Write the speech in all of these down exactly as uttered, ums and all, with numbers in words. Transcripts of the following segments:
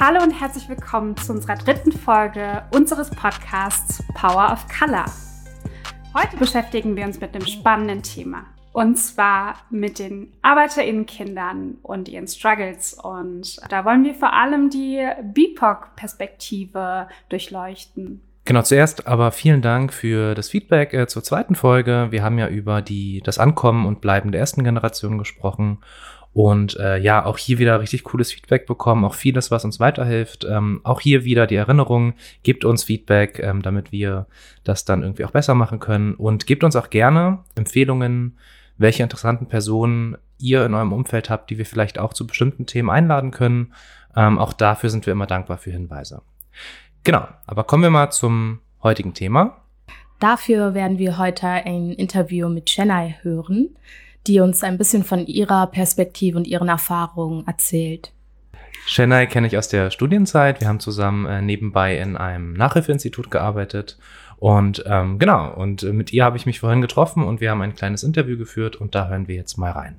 Hallo und herzlich willkommen zu unserer dritten Folge unseres Podcasts Power of Color. Heute beschäftigen wir uns mit einem spannenden Thema. Und zwar mit den ArbeiterInnenkindern und ihren Struggles. Und da wollen wir vor allem die B I P O C-Perspektive durchleuchten. Genau, zuerst aber vielen Dank für das Feedback äh, zur zweiten Folge. Wir haben ja über die das Ankommen und Bleiben der ersten Generation gesprochen. Und äh, ja, auch hier wieder richtig cooles Feedback bekommen, auch vieles, was uns weiterhilft. Ähm, auch hier wieder die Erinnerung, gebt uns Feedback, ähm, damit wir das dann irgendwie auch besser machen können. Und gebt uns auch gerne Empfehlungen, welche interessanten Personen ihr in eurem Umfeld habt, die wir vielleicht auch zu bestimmten Themen einladen können. Ähm, auch dafür sind wir immer dankbar für Hinweise. Genau, aber kommen wir mal zum heutigen Thema. Dafür werden wir heute ein Interview mit Chennai hören, die uns ein bisschen von ihrer Perspektive und ihren Erfahrungen erzählt. Chennai kenne ich aus der Studienzeit. Wir haben zusammen äh, nebenbei in einem Nachhilfeinstitut gearbeitet. Und ähm, genau, und mit ihr habe ich mich vorhin getroffen und wir haben ein kleines Interview geführt und da hören wir jetzt mal rein.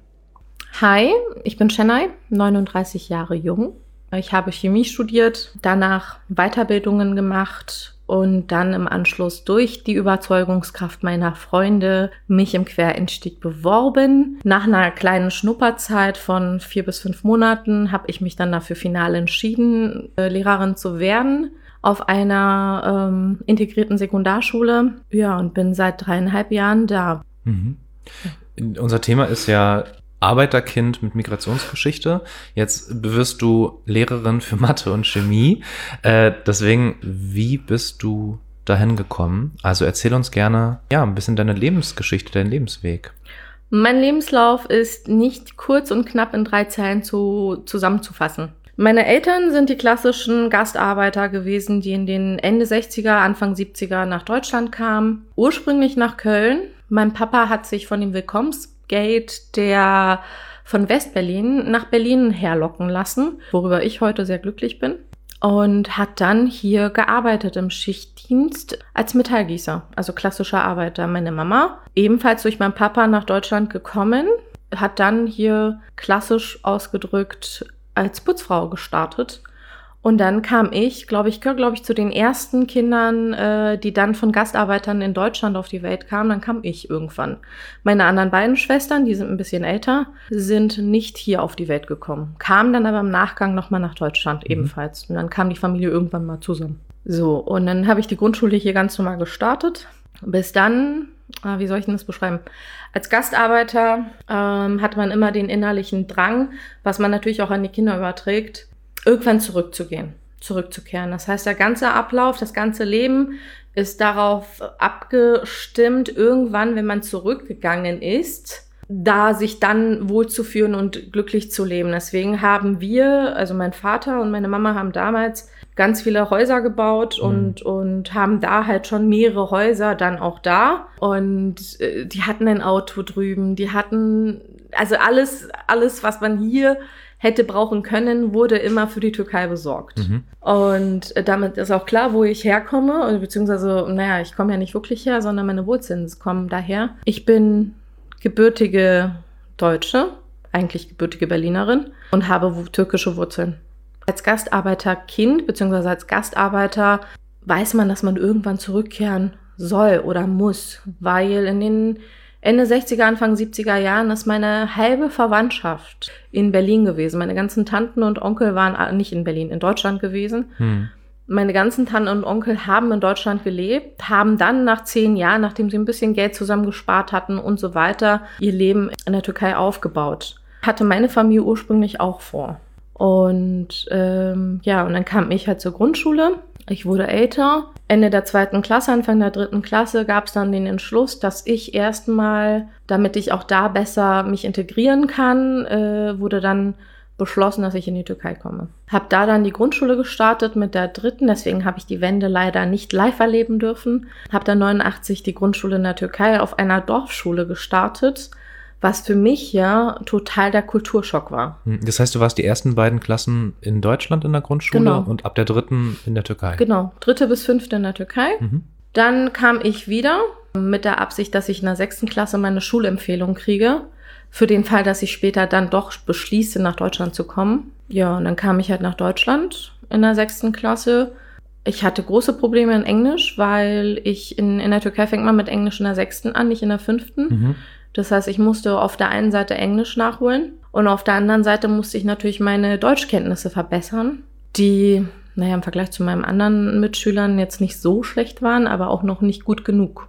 Hi, ich bin Chennai, neununddreißig Jahre jung. Ich habe Chemie studiert, danach Weiterbildungen gemacht und dann im Anschluss durch die Überzeugungskraft meiner Freunde mich im Quereinstieg beworben. Nach einer kleinen Schnupperzeit von vier bis fünf Monaten habe ich mich dann dafür final entschieden, äh, Lehrerin zu werden auf einer ähm, integrierten Sekundarschule. Ja, und bin seit dreieinhalb Jahren da. Mhm. Unser Thema ist ja Arbeiterkind mit Migrationsgeschichte. Jetzt wirst du Lehrerin für Mathe und Chemie. Äh, deswegen, wie bist du dahin gekommen? Also erzähl uns gerne ja ein bisschen deine Lebensgeschichte, deinen Lebensweg. Mein Lebenslauf ist nicht kurz und knapp in drei Zeilen zu, zusammenzufassen. Meine Eltern sind die klassischen Gastarbeiter gewesen, die in den Ende sechziger, Anfang siebziger nach Deutschland kamen. Ursprünglich nach Köln. Mein Papa hat sich von dem Willkommensgeld der von Westberlin nach Berlin herlocken lassen, worüber ich heute sehr glücklich bin. Und hat dann hier gearbeitet im Schichtdienst als Metallgießer, also klassischer Arbeiter. Meine Mama, ebenfalls durch meinen Papa nach Deutschland gekommen, hat dann hier klassisch ausgedrückt als Putzfrau gestartet. Und dann kam ich, glaube ich, gehöre, glaube ich, zu den ersten Kindern, äh, die dann von Gastarbeitern in Deutschland auf die Welt kamen. Dann kam ich irgendwann. Meine anderen beiden Schwestern, die sind ein bisschen älter, sind nicht hier auf die Welt gekommen. Kamen dann aber im Nachgang nochmal nach Deutschland mhm. ebenfalls. Und dann kam die Familie irgendwann mal zusammen. So, und dann habe ich die Grundschule hier ganz normal gestartet. Bis dann, äh, wie soll ich denn das beschreiben? Als Gastarbeiter ähm, hat man immer den innerlichen Drang, was man natürlich auch an die Kinder überträgt, irgendwann zurückzugehen, zurückzukehren. Das heißt, der ganze Ablauf, das ganze Leben ist darauf abgestimmt, irgendwann, wenn man zurückgegangen ist, da sich dann wohlzufühlen und glücklich zu leben. Deswegen haben wir, also mein Vater und meine Mama haben damals ganz viele Häuser gebaut mhm. und und haben da halt schon mehrere Häuser dann auch da. Und äh, die hatten ein Auto drüben, die hatten, also alles, alles, was man hier hätte brauchen können, wurde immer für die Türkei besorgt. Mhm. Und damit ist auch klar, wo ich herkomme, beziehungsweise, naja, ich komme ja nicht wirklich her, sondern meine Wurzeln kommen daher. Ich bin gebürtige Deutsche, eigentlich gebürtige Berlinerin und habe türkische Wurzeln. Als Gastarbeiterkind, beziehungsweise als Gastarbeiter, weiß man, dass man irgendwann zurückkehren soll oder muss, weil in den Ende sechziger, Anfang siebziger Jahren ist meine halbe Verwandtschaft in Berlin gewesen. Meine ganzen Tanten und Onkel waren nicht in Berlin, in Deutschland gewesen. Hm. Meine ganzen Tanten und Onkel haben in Deutschland gelebt, haben dann nach zehn Jahren, nachdem sie ein bisschen Geld zusammengespart hatten und so weiter, ihr Leben in der Türkei aufgebaut. Hatte meine Familie ursprünglich auch vor. Und ähm, ja, und dann kam ich halt zur Grundschule. Ich wurde älter. Ende der zweiten Klasse, Anfang der dritten Klasse gab es dann den Entschluss, dass ich erstmal, damit ich auch da besser mich integrieren kann, äh, wurde dann beschlossen, dass ich in die Türkei komme. Hab da dann die Grundschule gestartet mit der dritten, deswegen habe ich die Wende leider nicht live erleben dürfen. Hab dann neunundachtzig die Grundschule in der Türkei auf einer Dorfschule gestartet, was für mich ja total der Kulturschock war. Das heißt, du warst die ersten beiden Klassen in Deutschland in der Grundschule genau. und ab der dritten in der Türkei? Genau, dritte bis fünfte in der Türkei. Mhm. Dann kam ich wieder mit der Absicht, dass ich in der sechsten Klasse meine Schulempfehlung kriege, für den Fall, dass ich später dann doch beschließe, nach Deutschland zu kommen. Ja, und dann kam ich halt nach Deutschland in der sechsten Klasse. Ich hatte große Probleme in Englisch, weil ich in, in der Türkei fängt man mit Englisch in der sechsten an, nicht in der fünften. Mhm. Das heißt, ich musste auf der einen Seite Englisch nachholen und auf der anderen Seite musste ich natürlich meine Deutschkenntnisse verbessern, die, naja, im Vergleich zu meinen anderen Mitschülern jetzt nicht so schlecht waren, aber auch noch nicht gut genug.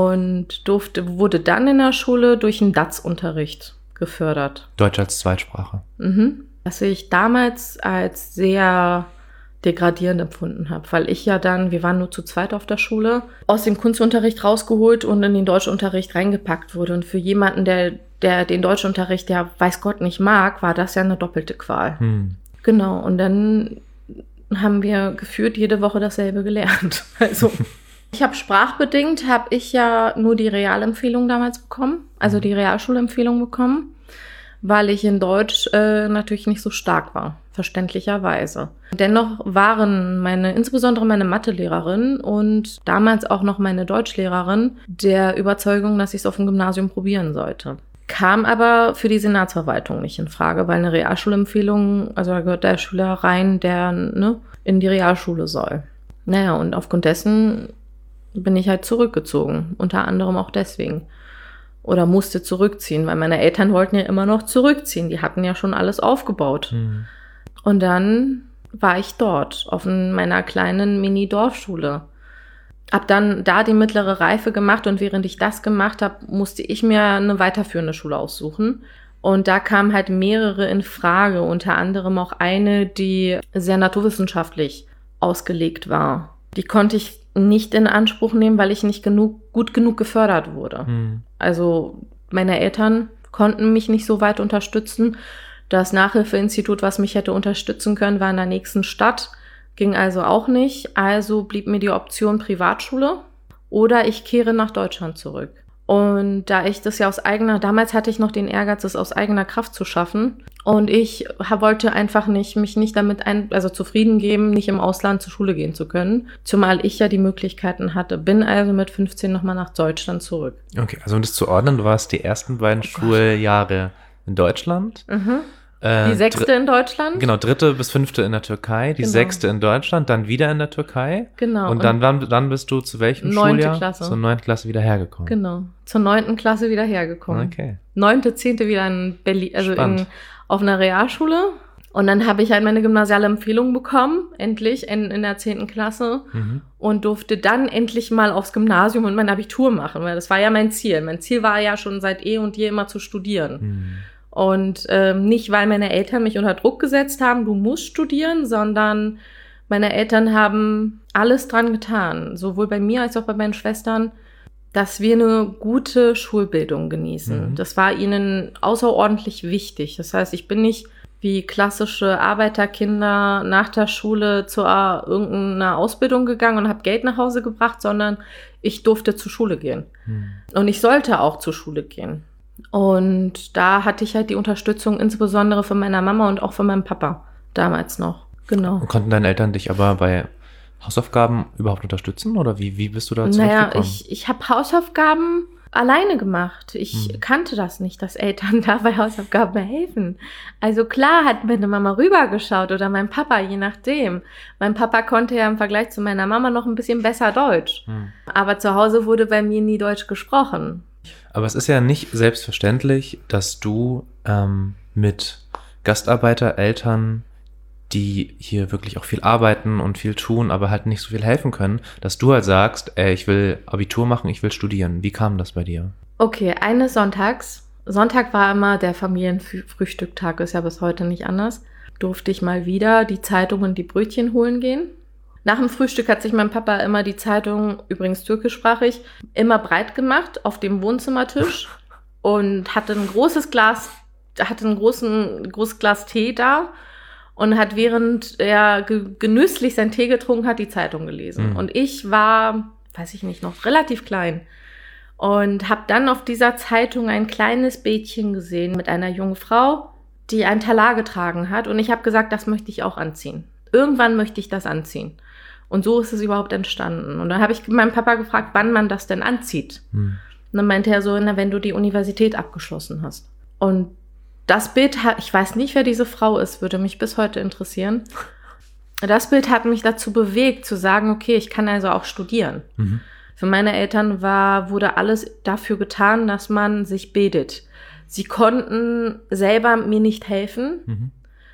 Und durfte, wurde dann in der Schule durch einen D A Z-Unterricht gefördert. Deutsch als Zweitsprache. Mhm. Was ich damals als sehr degradierend empfunden habe, weil ich ja dann, wir waren nur zu zweit auf der Schule, aus dem Kunstunterricht rausgeholt und in den Deutschunterricht reingepackt wurde. Und für jemanden, der, der den Deutschunterricht, der weiß Gott nicht mag, war das ja eine doppelte Qual. Hm. Genau, und dann haben wir gefühlt jede Woche dasselbe gelernt. Also ich habe sprachbedingt, habe ich ja nur die Realempfehlung damals bekommen, also die Realschulempfehlung bekommen, weil ich in Deutsch äh, natürlich nicht so stark war, verständlicherweise. Dennoch waren meine, insbesondere meine Mathelehrerin und damals auch noch meine Deutschlehrerin der Überzeugung, dass ich es auf dem Gymnasium probieren sollte. Kam aber für die Senatsverwaltung nicht in Frage, weil eine Realschulempfehlung, also da gehört der Schüler rein, der ne, in die Realschule soll. Naja, und aufgrund dessen bin ich halt zurückgezogen, unter anderem auch deswegen. Oder musste zurückziehen, weil meine Eltern wollten ja immer noch zurückziehen. Die hatten ja schon alles aufgebaut. Mhm. Und dann war ich dort, auf meiner kleinen Mini-Dorfschule. Hab dann da die mittlere Reife gemacht und während ich das gemacht habe, musste ich mir eine weiterführende Schule aussuchen. Und da kamen halt mehrere in Frage, unter anderem auch eine, die sehr naturwissenschaftlich ausgelegt war. Die konnte ich nicht in Anspruch nehmen, weil ich nicht genug, gut genug gefördert wurde. Hm. Also meine Eltern konnten mich nicht so weit unterstützen. Das Nachhilfeinstitut, was mich hätte unterstützen können, war in der nächsten Stadt. Ging also auch nicht. Also blieb mir die Option Privatschule oder ich kehre nach Deutschland zurück. Und da ich das ja aus eigener, damals hatte ich noch den Ehrgeiz, das aus eigener Kraft zu schaffen. Und ich wollte einfach nicht, mich nicht damit ein, also zufrieden geben, nicht im Ausland zur Schule gehen zu können. Zumal ich ja die Möglichkeiten hatte. Bin also mit fünfzehn nochmal nach Deutschland zurück. Okay, also um das zu ordnen, du warst die ersten beiden oh Schuljahre in Deutschland. Mhm. Die sechste Dr- in Deutschland. Genau, dritte bis fünfte in der Türkei, die genau. sechste in Deutschland, dann wieder in der Türkei. Genau. Und dann, dann, dann bist du zu welchem neunte Schuljahr? Klasse. Zur neunten Klasse wieder hergekommen. Genau, zur neunten Klasse wieder hergekommen. Okay. Neunte, zehnte wieder in Berlin, also in, auf einer Realschule. Und dann habe ich halt meine gymnasiale Empfehlung bekommen, endlich in, in der zehnten Klasse. Mhm. Und durfte dann endlich mal aufs Gymnasium und mein Abitur machen, weil das war ja mein Ziel. Mein Ziel war ja schon seit eh und je immer zu studieren. Mhm. Und ähm, nicht, weil meine Eltern mich unter Druck gesetzt haben, du musst studieren, sondern meine Eltern haben alles dran getan, sowohl bei mir als auch bei meinen Schwestern, dass wir eine gute Schulbildung genießen. Mhm. Das war ihnen außerordentlich wichtig. Das heißt, ich bin nicht wie klassische Arbeiterkinder nach der Schule zu uh, irgendeiner Ausbildung gegangen und habe Geld nach Hause gebracht, sondern ich durfte zur Schule gehen. Mhm. Und ich sollte auch zur Schule gehen. Und da hatte ich halt die Unterstützung insbesondere von meiner Mama und auch von meinem Papa damals noch. Genau. Und konnten deine Eltern dich aber bei Hausaufgaben überhaupt unterstützen oder wie, wie bist du da zurechtgekommen? Naja, ich, ich habe Hausaufgaben alleine gemacht. Ich hm. kannte das nicht, dass Eltern da bei Hausaufgaben helfen. Also klar hat meine Mama rübergeschaut oder mein Papa, je nachdem. Mein Papa konnte ja im Vergleich zu meiner Mama noch ein bisschen besser Deutsch. Hm. Aber zu Hause wurde bei mir nie Deutsch gesprochen. Aber es ist ja nicht selbstverständlich, dass du ähm, mit Gastarbeitereltern, die hier wirklich auch viel arbeiten und viel tun, aber halt nicht so viel helfen können, dass du halt sagst, ey, ich will Abitur machen, ich will studieren. Wie kam das bei dir? Okay, eines Sonntags, Sonntag war immer der Familienfrühstücktag, ist ja bis heute nicht anders, durfte ich mal wieder die Zeitung und die Brötchen holen gehen. Nach dem Frühstück hat sich mein Papa immer die Zeitung, übrigens türkischsprachig, immer breit gemacht auf dem Wohnzimmertisch und hatte ein großes Glas, hatte ein großen, großes Glas Tee da und hat, während er ge- genüsslich seinen Tee getrunken hat, die Zeitung gelesen. Mhm. Und ich war, weiß ich nicht, noch relativ klein und habe dann auf dieser Zeitung ein kleines Bädchen gesehen mit einer jungen Frau, die einen Talar getragen hat. Und ich habe gesagt, das möchte ich auch anziehen. Irgendwann möchte ich das anziehen. Und so ist es überhaupt entstanden. Und dann habe ich meinen Papa gefragt, wann man das denn anzieht. Hm. Und dann meinte er so, na, wenn du die Universität abgeschlossen hast. Und das Bild, hat, ich weiß nicht, wer diese Frau ist, würde mich bis heute interessieren. das Bild hat mich dazu bewegt, zu sagen, okay, ich kann also auch studieren. Mhm. Für meine Eltern war, wurde alles dafür getan, dass man sich bildet. Sie konnten selber mir nicht helfen, mhm.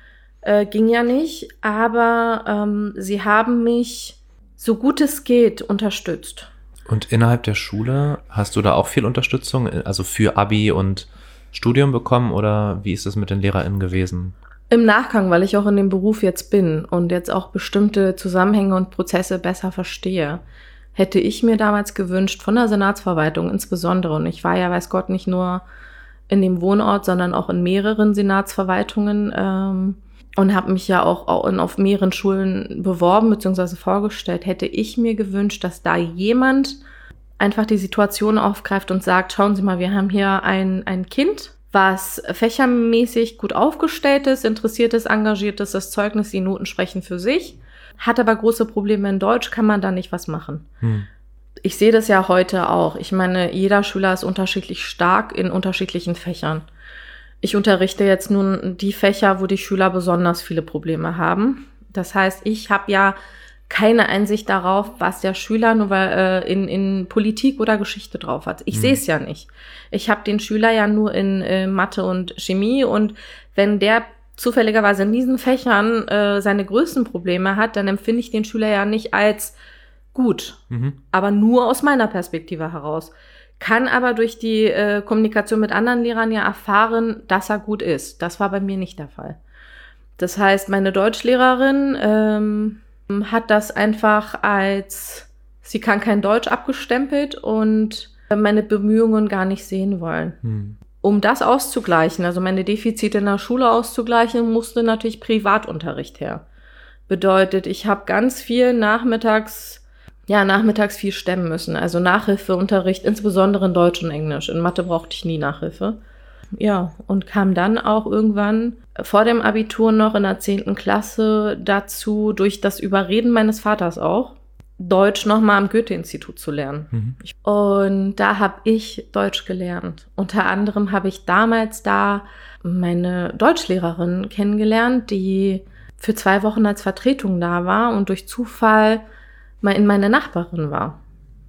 äh, ging ja nicht, aber ähm, sie haben mich so gut es geht unterstützt. Und innerhalb der Schule hast du da auch viel Unterstützung, also für Abi und Studium bekommen, oder wie ist das mit den LehrerInnen gewesen? Im Nachgang, weil ich auch in dem Beruf jetzt bin und jetzt auch bestimmte Zusammenhänge und Prozesse besser verstehe, hätte ich mir damals gewünscht, von der Senatsverwaltung insbesondere, und ich war ja, weiß Gott, nicht nur in dem Wohnort, sondern auch in mehreren Senatsverwaltungen ähm, und habe mich ja auch, auch in, auf mehreren Schulen beworben bzw. vorgestellt, hätte ich mir gewünscht, dass da jemand einfach die Situation aufgreift und sagt, schauen Sie mal, wir haben hier ein, ein Kind, was fächermäßig gut aufgestellt ist, interessiert ist, engagiert ist, das Zeugnis, die Noten sprechen für sich, hat aber große Probleme in Deutsch, kann man da nicht was machen. Hm. Ich sehe das ja heute auch. Ich meine, jeder Schüler ist unterschiedlich stark in unterschiedlichen Fächern. Ich unterrichte jetzt nun die Fächer, wo die Schüler besonders viele Probleme haben. Das heißt, ich habe ja keine Einsicht darauf, was der Schüler nur weil, äh, in, in Politik oder Geschichte drauf hat. Ich mhm. sehe es ja nicht. Ich habe den Schüler ja nur in äh, Mathe und Chemie, und wenn der zufälligerweise in diesen Fächern äh, seine größten Probleme hat, dann empfinde ich den Schüler ja nicht als gut, mhm. aber nur aus meiner Perspektive heraus. Kann aber durch die äh, Kommunikation mit anderen Lehrern ja erfahren, dass er gut ist. Das war bei mir nicht der Fall. Das heißt, meine Deutschlehrerin ähm, hat das einfach als, sie kann kein Deutsch, abgestempelt und meine Bemühungen gar nicht sehen wollen. Hm. Um das auszugleichen, also meine Defizite in der Schule auszugleichen, musste natürlich Privatunterricht her. Bedeutet, ich habe ganz viel nachmittags, ja, nachmittags viel stemmen müssen. Also Nachhilfeunterricht, insbesondere in Deutsch und Englisch. In Mathe brauchte ich nie Nachhilfe. Ja, und kam dann auch irgendwann vor dem Abitur noch in der zehnten Klasse dazu, durch das Überreden meines Vaters auch, Deutsch nochmal am Goethe-Institut zu lernen. Mhm. Und da habe ich Deutsch gelernt. Unter anderem habe ich damals da meine Deutschlehrerin kennengelernt, die für zwei Wochen als Vertretung da war und durch Zufall mal in meine Nachbarin war.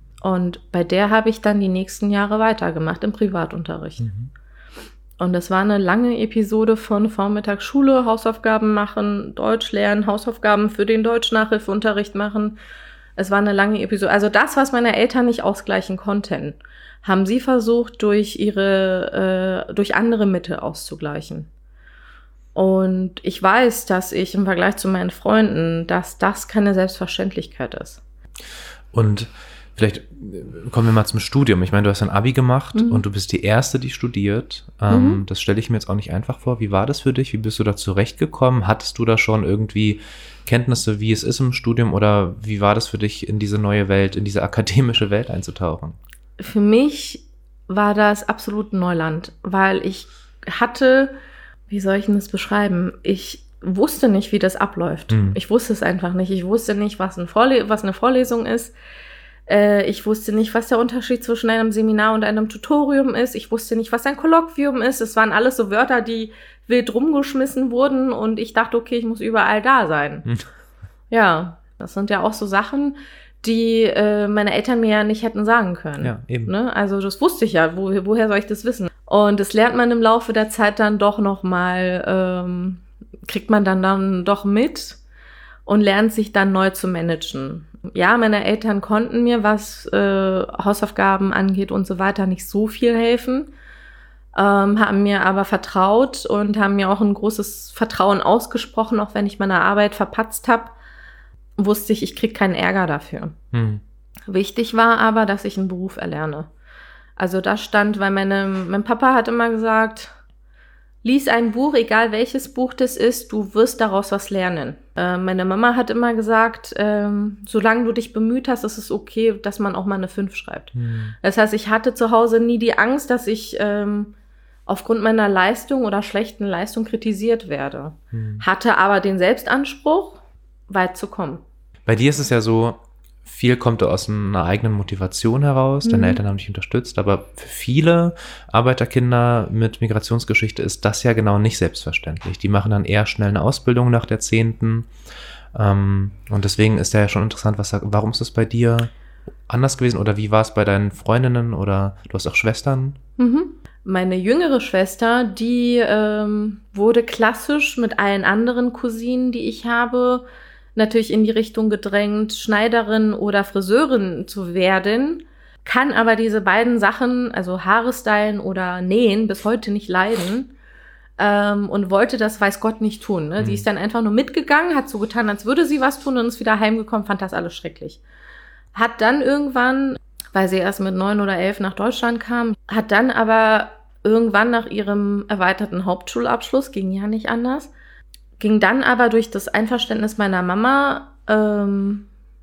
Und bei der habe ich dann die nächsten Jahre weitergemacht im Privatunterricht. Mhm. Und das war eine lange Episode von Vormittag Schule, Hausaufgaben machen, Deutsch lernen, Hausaufgaben für den Deutsch-Nachhilfeunterricht machen. Es war eine lange Episode. Also das, was meine Eltern nicht ausgleichen konnten, haben sie versucht, durch ihre, äh, durch andere Mittel auszugleichen. Und ich weiß, dass ich im Vergleich zu meinen Freunden, dass das keine Selbstverständlichkeit ist. Und vielleicht kommen wir mal zum Studium. Ich meine, du hast ein Abi gemacht mhm. und du bist die Erste, die studiert. Ähm, mhm. Das stelle ich mir jetzt auch nicht einfach vor. Wie war das für dich? Wie bist du da zurechtgekommen? Hattest du da schon irgendwie Kenntnisse, wie es ist im Studium? Oder wie war das für dich, in diese neue Welt, in diese akademische Welt einzutauchen? Für mich war das absolut Neuland, weil ich hatte, wie soll ich denn das beschreiben? Ich wusste nicht, wie das abläuft. Mhm. Ich wusste es einfach nicht. Ich wusste nicht, was, ein Vorle- was eine Vorlesung ist. Ich wusste nicht, was der Unterschied zwischen einem Seminar und einem Tutorium ist. Ich wusste nicht, was ein Kolloquium ist. Es waren alles so Wörter, die wild rumgeschmissen wurden. Und ich dachte, okay, ich muss überall da sein. Hm. Ja, das sind ja auch so Sachen, die äh, meine Eltern mir ja nicht hätten sagen können. Ja, eben. Ne? Also das wusste ich ja. Wo, woher soll ich das wissen? Und das lernt man im Laufe der Zeit dann doch noch mal, ähm, kriegt man dann, dann doch mit und lernt sich dann neu zu managen. Ja, meine Eltern konnten mir, was äh, Hausaufgaben angeht und so weiter, nicht so viel helfen, ähm, haben mir aber vertraut und haben mir auch ein großes Vertrauen ausgesprochen, auch wenn ich meine Arbeit verpatzt habe, wusste ich, ich kriege keinen Ärger dafür. Hm. Wichtig war aber, dass ich einen Beruf erlerne. Also das stand, weil meine, mein Papa hat immer gesagt, lies ein Buch, egal welches Buch das ist, du wirst daraus was lernen. Äh, meine Mama hat immer gesagt, ähm, solange du dich bemüht hast, ist es okay, dass man auch mal eine fünf schreibt. Mhm. Das heißt, ich hatte zu Hause nie die Angst, dass ich ähm, aufgrund meiner Leistung oder schlechten Leistung kritisiert werde. Mhm. Hatte aber den Selbstanspruch, weit zu kommen. Bei dir ist es ja so, viel kommt aus einer eigenen Motivation heraus, deine mhm. Eltern haben dich unterstützt, aber für viele Arbeiterkinder mit Migrationsgeschichte ist das ja genau nicht selbstverständlich. Die machen dann eher schnell eine Ausbildung nach der zehnten Ähm, und deswegen ist ja schon interessant, was, warum ist das bei dir anders gewesen oder wie war es bei deinen Freundinnen oder du hast auch Schwestern? Mhm. Meine jüngere Schwester, die ähm, wurde klassisch mit allen anderen Cousinen, die ich habe, natürlich in die Richtung gedrängt, Schneiderin oder Friseurin zu werden, kann aber diese beiden Sachen, also Haare stylen oder nähen, bis heute nicht leiden ähm, und wollte das, weiß Gott, nicht tun. Ne? Mhm. Die ist dann einfach nur mitgegangen, hat so getan, als würde sie was tun und ist wieder heimgekommen, fand das alles schrecklich. Hat dann irgendwann, weil sie erst mit neun oder elf nach Deutschland kam, hat dann aber irgendwann nach ihrem erweiterten Hauptschulabschluss, ging ja nicht anders, ging dann aber durch das Einverständnis meiner Mama ähm,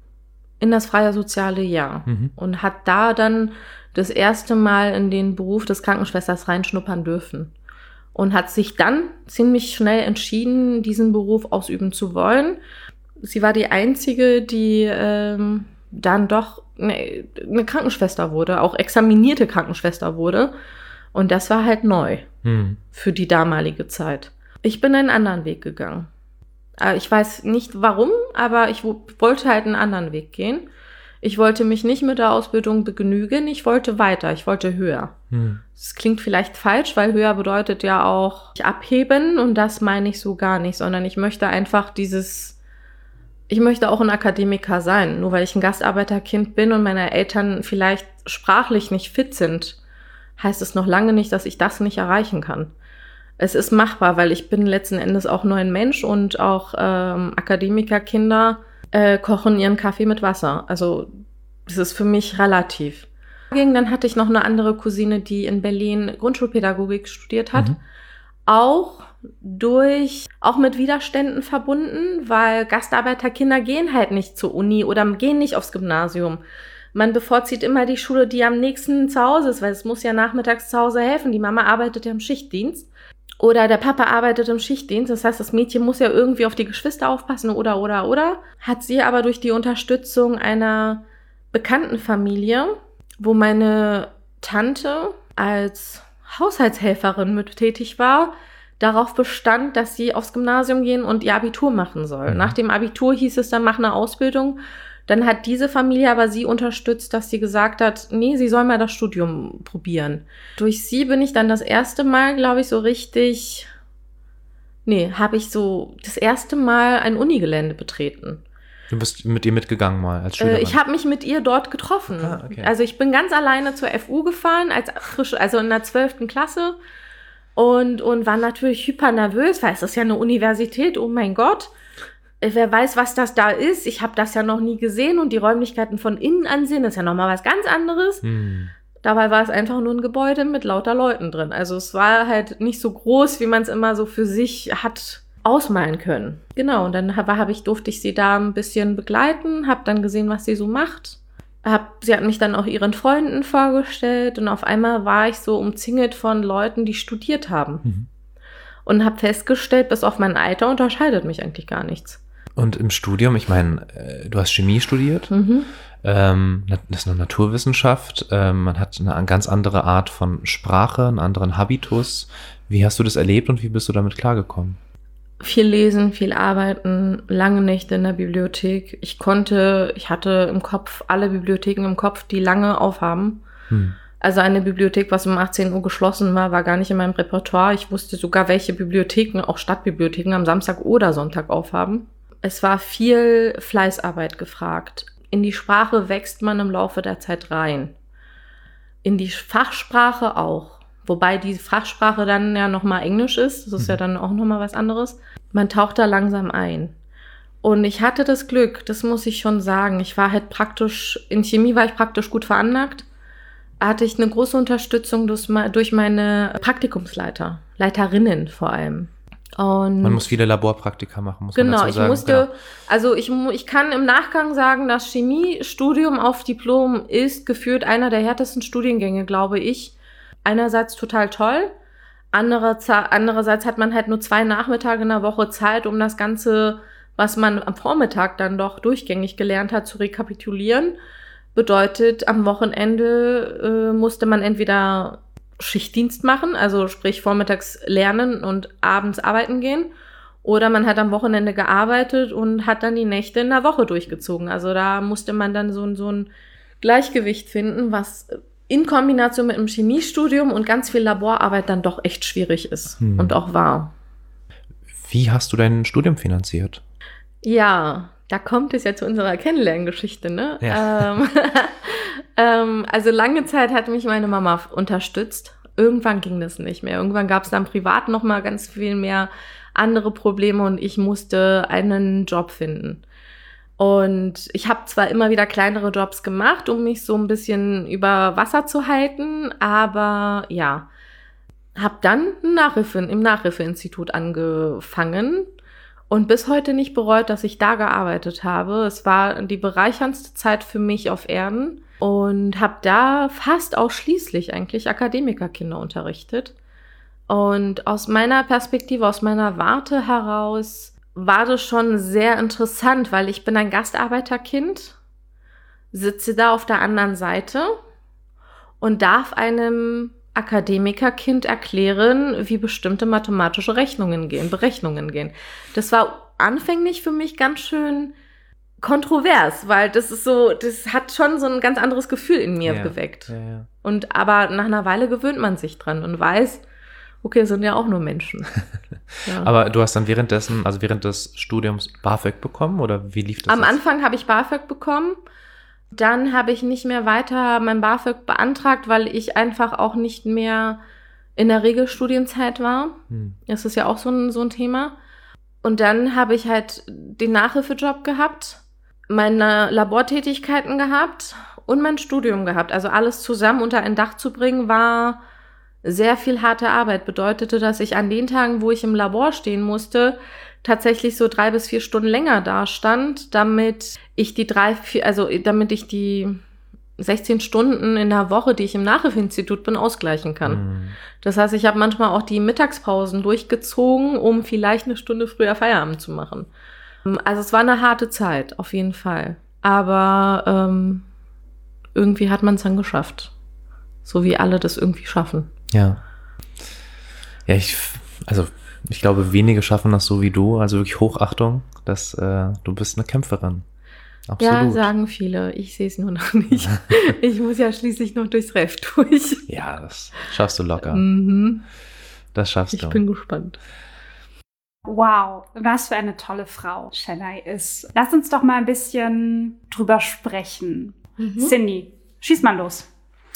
in das freie soziale Jahr mhm. und hat da dann das erste Mal in den Beruf des Krankenschwesters reinschnuppern dürfen und hat sich dann ziemlich schnell entschieden, diesen Beruf ausüben zu wollen. Sie war die einzige, die ähm, dann doch eine, eine Krankenschwester wurde, auch examinierte Krankenschwester wurde. Und das war halt neu hm. für die damalige Zeit. Ich bin einen anderen Weg gegangen. Ich weiß nicht warum, aber ich wollte halt einen anderen Weg gehen. Ich wollte mich nicht mit der Ausbildung begnügen, ich wollte weiter, ich wollte höher. Hm. Das klingt vielleicht falsch, weil höher bedeutet ja auch abheben und das meine ich so gar nicht, sondern ich möchte einfach dieses, ich möchte auch ein Akademiker sein. Nur weil ich ein Gastarbeiterkind bin und meine Eltern vielleicht sprachlich nicht fit sind, heißt es noch lange nicht, dass ich das nicht erreichen kann. Es ist machbar, weil ich bin letzten Endes auch nur ein Mensch und auch ähm, Akademikerkinder äh, kochen ihren Kaffee mit Wasser. Also das ist für mich relativ. Dann hatte ich noch eine andere Cousine, die in Berlin Grundschulpädagogik studiert hat. Mhm. Auch durch, auch mit Widerständen verbunden, weil Gastarbeiterkinder gehen halt nicht zur Uni oder gehen nicht aufs Gymnasium. Man bevorzugt immer die Schule, die am nächsten zu Hause ist, weil es muss ja nachmittags zu Hause helfen. Die Mama arbeitet ja im Schichtdienst oder der Papa arbeitet im Schichtdienst. Das heißt, das Mädchen muss ja irgendwie auf die Geschwister aufpassen oder, oder, oder. Hat sie aber durch die Unterstützung einer bekannten Familie, wo meine Tante als Haushaltshelferin mit tätig war, darauf bestand, dass sie aufs Gymnasium gehen und ihr Abitur machen soll. Mhm. Nach dem Abitur hieß es dann, mach eine Ausbildung. Dann hat diese Familie aber sie unterstützt, dass sie gesagt hat, nee, sie soll mal das Studium probieren. Durch sie bin ich dann das erste Mal, glaube ich, so richtig, nee, habe ich so das erste Mal ein Unigelände betreten. Du bist mit ihr mitgegangen mal als Schülerin? Äh, ich habe mich mit ihr dort getroffen. Ah, okay. Also ich bin ganz alleine zur F U gefahren, als frisch, also in der zwölften Klasse und, und war natürlich hyper nervös, weil es ist ja eine Universität, oh mein Gott. Wer weiß, was das da ist. Ich habe das ja noch nie gesehen und die Räumlichkeiten von innen ansehen, das ist ja nochmal was ganz anderes. Hm. Dabei war es einfach nur ein Gebäude mit lauter Leuten drin. Also es war halt nicht so groß, wie man es immer so für sich hat ausmalen können. Genau, und dann hab, hab ich, durfte ich sie da ein bisschen begleiten, habe dann gesehen, was sie so macht. Hab, sie hat mich dann auch ihren Freunden vorgestellt und auf einmal war ich so umzingelt von Leuten, die studiert haben. Mhm. Und habe festgestellt, bis auf mein Alter unterscheidet mich eigentlich gar nichts. Und im Studium, ich meine, du hast Chemie studiert, mhm. ähm, das ist eine Naturwissenschaft, ähm, man hat eine ganz andere Art von Sprache, einen anderen Habitus. Wie hast du das erlebt und wie bist du damit klargekommen? Viel lesen, viel arbeiten, lange Nächte in der Bibliothek. Ich konnte, ich hatte im Kopf alle Bibliotheken im Kopf, die lange aufhaben. Hm. Also eine Bibliothek, was um achtzehn Uhr geschlossen war, war gar nicht in meinem Repertoire. Ich wusste sogar, welche Bibliotheken, auch Stadtbibliotheken, am Samstag oder Sonntag aufhaben. Es war viel Fleißarbeit gefragt. In die Sprache wächst man im Laufe der Zeit rein. In die Fachsprache auch. Wobei die Fachsprache dann ja nochmal Englisch ist. Das ist ja dann auch nochmal was anderes. Man taucht da langsam ein. Und ich hatte das Glück, das muss ich schon sagen. Ich war halt praktisch, in Chemie war ich praktisch gut veranlagt. Hatte ich eine große Unterstützung durch, durch meine Praktikumsleiter, Leiterinnen vor allem. Und man muss viele Laborpraktika machen, muss genau, man dazu sagen. Ich musste, genau, also ich, ich kann im Nachgang sagen, das Chemiestudium auf Diplom ist gefühlt einer der härtesten Studiengänge, glaube ich. Einerseits total toll, andererseits hat man halt nur zwei Nachmittage in der Woche Zeit, um das Ganze, was man am Vormittag dann doch durchgängig gelernt hat, zu rekapitulieren. Bedeutet, am Wochenende äh, musste man entweder Schichtdienst machen, also sprich vormittags lernen und abends arbeiten gehen, Oder man hat am Wochenende gearbeitet und hat dann die Nächte in der Woche durchgezogen. Also da musste man dann so, so ein Gleichgewicht finden, was in Kombination mit einem Chemiestudium und ganz viel Laborarbeit dann doch echt schwierig ist hm. und auch war. Wie hast du dein Studium finanziert? Ja, da kommt es ja zu unserer Kennenlerngeschichte, ne? Ja. Ähm, ähm, also lange Zeit hat mich meine Mama unterstützt. Irgendwann ging das nicht mehr. Irgendwann gab es dann privat noch mal ganz viel mehr andere Probleme und ich musste einen Job finden. Und ich habe zwar immer wieder kleinere Jobs gemacht, um mich so ein bisschen über Wasser zu halten, aber ja, habe dann Nachhilfe, im Nachhilfeinstitut angefangen und bis heute nicht bereut, dass ich da gearbeitet habe. Es war die bereicherndste Zeit für mich auf Erden und habe da fast ausschließlich eigentlich Akademikerkinder unterrichtet. Und aus meiner Perspektive, aus meiner Warte heraus war das schon sehr interessant, weil ich bin ein Gastarbeiterkind, sitze da auf der anderen Seite und darf einem Akademikerkind erklären, wie bestimmte mathematische Rechnungen gehen, Berechnungen gehen. Das war anfänglich für mich ganz schön kontrovers, weil das ist so, das hat schon so ein ganz anderes Gefühl in mir ja, geweckt. Ja, ja. Und aber nach einer Weile gewöhnt man sich dran und weiß, okay, es sind ja auch nur Menschen. Ja. Aber du hast dann währenddessen, also während des Studiums BAföG bekommen oder wie lief das? Am jetzt? Anfang habe ich BAföG bekommen. Dann habe ich nicht mehr weiter mein BAföG beantragt, weil ich einfach auch nicht mehr in der Regelstudienzeit war. Hm. Das ist ja auch so ein, so ein Thema. Und dann habe ich halt den Nachhilfejob gehabt, meine Labortätigkeiten gehabt und mein Studium gehabt. Also alles zusammen unter ein Dach zu bringen, war sehr viel harte Arbeit. Bedeutete, dass ich an den Tagen, wo ich im Labor stehen musste, tatsächlich so drei bis vier Stunden länger da stand, damit ich die drei, vier, also damit ich die sechzehn Stunden in der Woche, die ich im Nachhilfeinstitut bin, ausgleichen kann. Mhm. Das heißt, ich habe manchmal auch die Mittagspausen durchgezogen, um vielleicht eine Stunde früher Feierabend zu machen. Also es war eine harte Zeit, auf jeden Fall. Aber ähm, irgendwie hat man es dann geschafft. So wie alle das irgendwie schaffen. Ja. Ja, ich, also ich glaube, wenige schaffen das so wie du. Also wirklich Hochachtung, dass äh, du bist eine Kämpferin. Absolut. Ja, sagen viele. Ich sehe es nur noch nicht. Ich muss ja schließlich noch durchs Ref durch. Ja, das schaffst du locker. Mhm. Das schaffst ich du. Ich bin gespannt. Wow, was für eine tolle Frau Shenai ist. Lass uns doch mal ein bisschen drüber sprechen. Mhm. Cindy, schieß mal los.